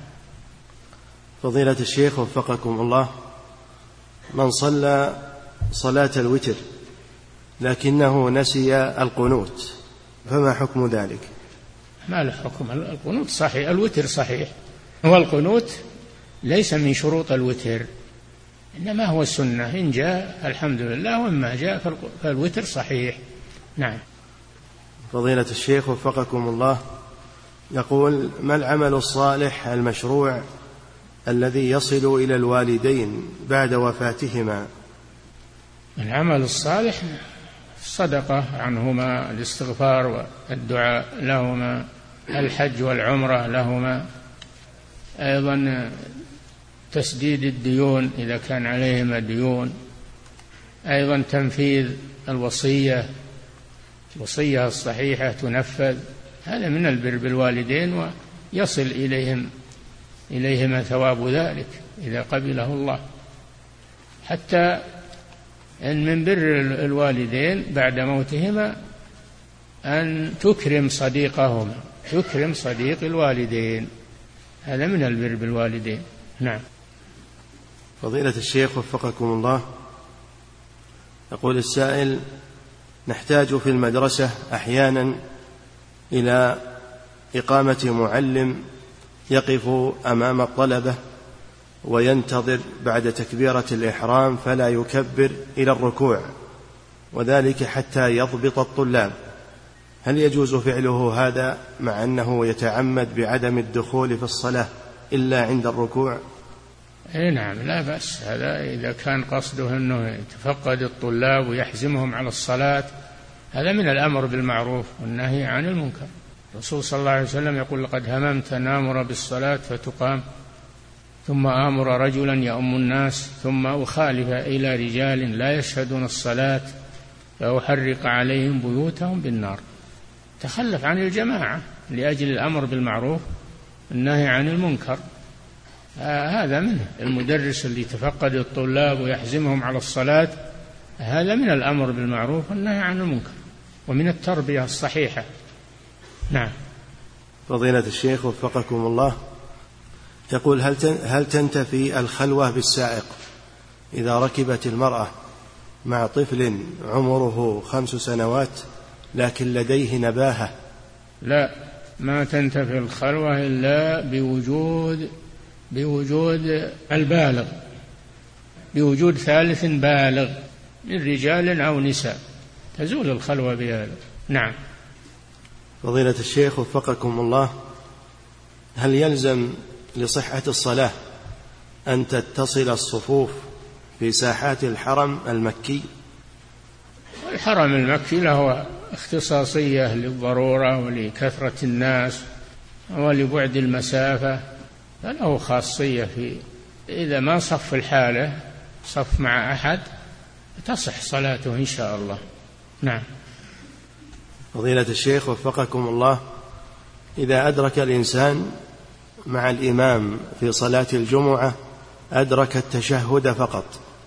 [SPEAKER 1] فضيلة الشيخ وفقكم الله، من صلى صلاة الوتر لكنه نسي القنوت فما حكم ذلك؟
[SPEAKER 2] ما له حكم، القنوت صحيح، الوتر صحيح، والقنوت ليس من شروط الوتر، إنما هو السنة، إن جاء الحمد لله، وإما جاء فالوتر صحيح. نعم.
[SPEAKER 1] فضيلة الشيخ وفقكم الله، يقول: ما العمل الصالح المشروع الذي يصل إلى الوالدين بعد وفاتهما؟
[SPEAKER 2] العمل الصالح الصدقة عنهما، الاستغفار والدعاء لهما، الحج والعمرة لهما، أيضا تسديد الديون إذا كان عليهما ديون، أيضا تنفيذ الوصية الصحيحة تنفذ، هذا من البر بالوالدين، ويصل إليهما ثواب ذلك إذا قبله الله. حتى أن من بر الوالدين بعد موتهما أن تكرم صديقهما، تكرم صديق الوالدين، هذا من البر بالوالدين. نعم.
[SPEAKER 1] فضيلة الشيخ وفقكم الله، يقول السائل: نحتاج في المدرسة أحيانا إلى إقامة معلم يقف أمام الطلبة وينتظر بعد تكبيرة الإحرام فلا يكبر إلى الركوع، وذلك حتى يضبط الطلاب، هل يجوز فعله هذا مع أنه يتعمد بعدم الدخول في الصلاة إلا عند الركوع؟
[SPEAKER 2] نعم، لا بأس، هذا إذا كان قصده أنه يتفقد الطلاب ويحزمهم على الصلاة، هذا من الأمر بالمعروف والنهي عن المنكر. الرسول صلى الله عليه وسلم يقول: لقد هممت أن آمر بالصلاة فتقام، ثم آمر رجلا يؤم الناس، ثم أخالف إلى رجال لا يشهدون الصلاة فأحرق عليهم بيوتهم بالنار. تخلف عن الجماعة لأجل الأمر بالمعروف والنهي عن المنكر، هذا منه. المدرس اللي يتفقد الطلاب ويحزمهم على الصلاة، هذا من الأمر بالمعروف والنهي عن المنكر ومن التربية الصحيحة. نعم.
[SPEAKER 1] فضيلة الشيخ وفقكم الله، يقول: هل تنتفي الخلوة بالسائق إذا ركبت المرأة مع طفل عمره 5 سنوات لكن لديه نباهة؟
[SPEAKER 2] لا، ما تنتفي الخلوة إلا بوجود البالغ، بوجود ثالث بالغ من رجال أو نساء، تزول الخلوة بهذا. نعم.
[SPEAKER 1] فضيلة الشيخ وفقكم الله، هل يلزم لصحة الصلاة أن تتصل الصفوف في ساحات الحرم المكي؟
[SPEAKER 2] الحرم المكي له اختصاصية للضرورة ولكثرة الناس ولبعد المسافة، فله خاصية في إذا ما صف الحالة، صف مع أحد، تصح صلاته إن شاء الله. نعم.
[SPEAKER 1] فضيلة الشيخ وفقكم الله، إذا أدرك الإنسان مع الإمام في صلاة الجمعة أدرك التشهد فقط،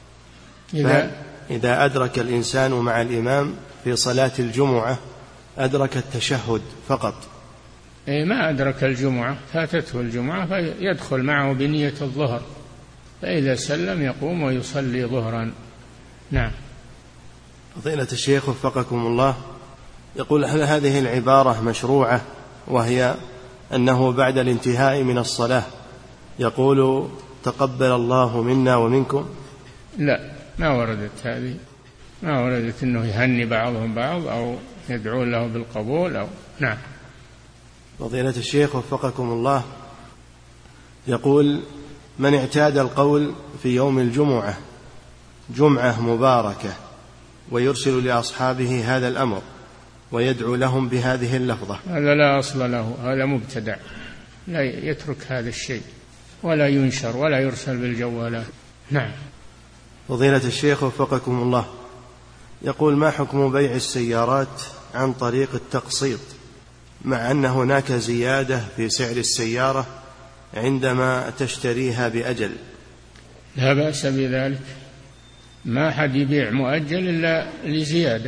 [SPEAKER 1] إذا أدرك الإنسان مع الإمام في صلاة الجمعة أدرك التشهد فقط،
[SPEAKER 2] ما أدرك الجمعة، فاتته الجمعة، فيدخل معه بنية الظهر، فإذا سلم يقوم ويصلي ظهرا. نعم.
[SPEAKER 1] فضيلة الشيخ وفقكم الله، يقول: هل هذه العبارة مشروعة، وهي أنه بعد الانتهاء من الصلاة يقول: تقبل الله منا ومنكم؟
[SPEAKER 2] لا، ما وردت هذه، ما وردت أنه يهني بعضهم بعض أو يدعو له بالقبول أو. نعم.
[SPEAKER 1] فضيلة الشيخ وفقكم الله، يقول: من اعتاد القول في يوم الجمعة جمعة مباركة ويرسل لأصحابه هذا الأمر ويدعو لهم بهذه اللفظة،
[SPEAKER 2] هذا لا أصل له، هذا مبتدع، لا يترك هذا الشيء ولا ينشر ولا يرسل بالجوالات. نعم.
[SPEAKER 1] فضيلة الشيخ وفقكم الله، يقول: ما حكم بيع السيارات عن طريق التقسيط مع أن هناك زيادة في سعر السيارة عندما تشتريها بأجل؟
[SPEAKER 2] لا بأس بذلك، ما حد يبيع مؤجل إلا لزيادة في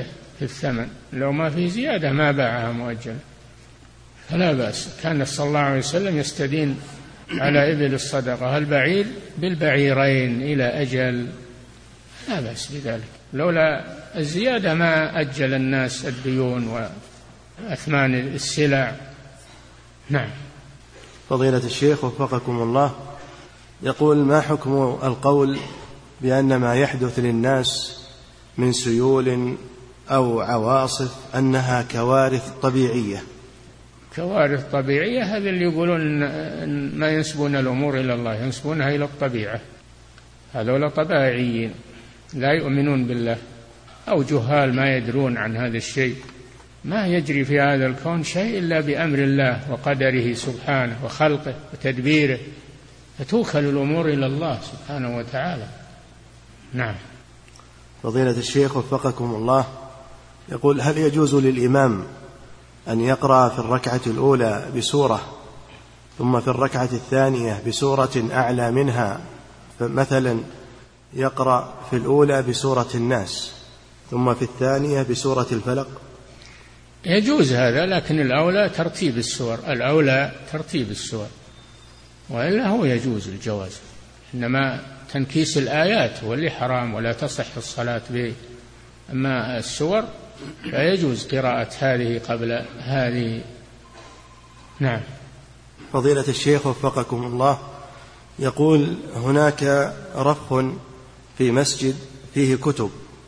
[SPEAKER 2] في الثمن، لو ما في زيادة ما باعها مؤجلة، فلا بأس. كان صلى الله عليه وسلم يستدين على إبل الصدقة البعير بالبعيرين إلى أجل، لا بأس بذلك. لولا الزيادة ما أجل الناس الديون وأثمان السلع. نعم.
[SPEAKER 1] فضيلة الشيخ وفقكم الله، يقول: ما حكم القول بأن ما يحدث للناس من سيول أو عواصف أنها كوارث طبيعية؟
[SPEAKER 2] كوارث طبيعية هذا اللي يقولون ما ينسبون الأمور إلى الله، ينسبونها إلى الطبيعة، هذول طبيعيين لا يؤمنون بالله أو جهال ما يدرون عن هذا الشيء. ما يجري في هذا الكون شيء إلا بأمر الله وقدره سبحانه وخلقه وتدبيره، فتوكل الأمور إلى الله سبحانه وتعالى. نعم.
[SPEAKER 1] فضيلة الشيخ وفقكم الله، يقول: هل يجوز للإمام أن يقرأ في الركعة الأولى بسورة ثم في الركعة الثانية بسورة أعلى منها، فمثلا يقرأ في الأولى بسورة الناس ثم في الثانية بسورة الفلق؟
[SPEAKER 2] يجوز هذا، لكن الأولى ترتيب السور، الأولى ترتيب السور، وإلا هو يجوز الجواز، إنما تنكيس الآيات هو اللي حرام ولا تصح الصلاة به. أما السور فيجوز قراءة هذه قبل هذه. نعم.
[SPEAKER 1] فضيلة الشيخ وفقكم الله، يقول: هناك رف في مسجد فيه كتب،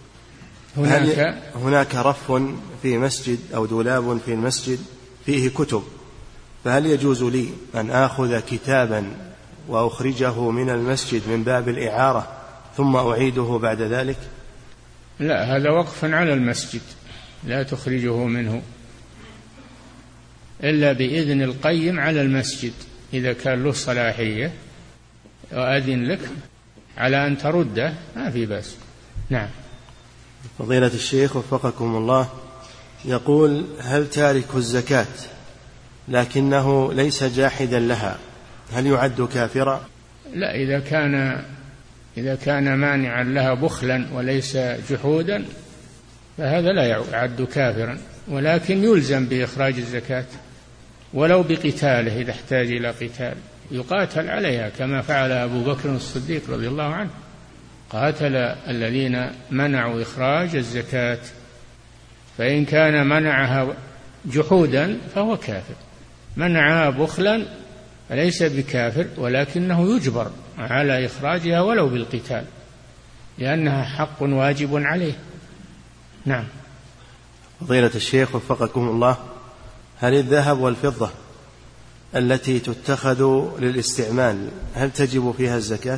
[SPEAKER 1] هناك رف في مسجد أو دولاب في المسجد فيه كتب، فهل يجوز لي أن آخذ كتابا وأخرجه من المسجد من باب الإعارة ثم أعيده بعد ذلك؟
[SPEAKER 2] لا، هذا وقف على المسجد، لا تخرجه منه إلا بإذن القيم على المسجد، إذا كان له صلاحية وأذن لك على أن ترده ما في بأس. نعم.
[SPEAKER 1] فضيلة الشيخ وفقكم الله، يقول: هل تارك الزكاة لكنه ليس جاحدا لها هل يعد كافرا؟
[SPEAKER 2] لا، إذا كان مانعا لها بخلا وليس جحودا فهذا لا يعد كافرا، ولكن يلزم بإخراج الزكاة ولو بقتاله، إذا احتاج إلى قتال يقاتل عليها، كما فعل أبو بكر الصديق رضي الله عنه، قاتل الذين منعوا إخراج الزكاة، فإن كان منعها جحودا فهو كافر، منعها بخلا فليس بكافر، ولكنه يجبر على إخراجها ولو بالقتال، لأنها حق واجب عليه. نعم.
[SPEAKER 1] فضيلة الشيخ وفقكم الله، هل الذهب والفضة التي تتخذ للاستعمال هل تجب فيها الزكاة؟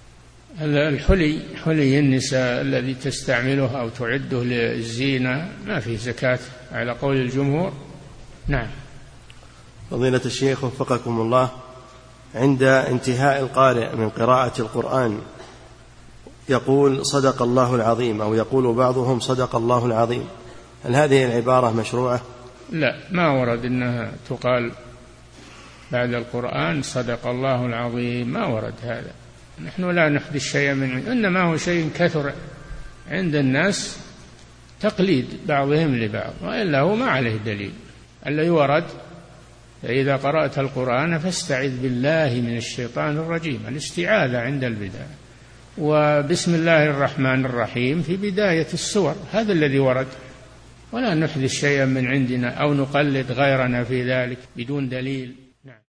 [SPEAKER 2] حلي النساء الذي تستعمله أو تعده للزينة ما فيه زكاة على قول الجمهور. نعم.
[SPEAKER 1] فضيلة الشيخ وفقكم الله، عند انتهاء القارئ من قراءة القرآن يقول: صدق الله العظيم، أو يقول بعضهم: صدق الله العظيم، هل هذه العبارة مشروعة؟
[SPEAKER 2] لا، ما ورد أنها تقال بعد القرآن صدق الله العظيم، ما ورد هذا. نحن لا نحدث شيئا من إنما هو شيء كثر عند الناس، تقليد بعضهم لبعض، وإلا هو ما عليه دليل. الذي ورد: فإذا قرأت القرآن فاستعذ بالله من الشيطان الرجيم، الاستعاذة عند البداية، وبسم الله الرحمن الرحيم في بداية السور، هذا الذي ورد، ولا نحدث شيئا من عندنا أو نقلد غيرنا في ذلك بدون دليل.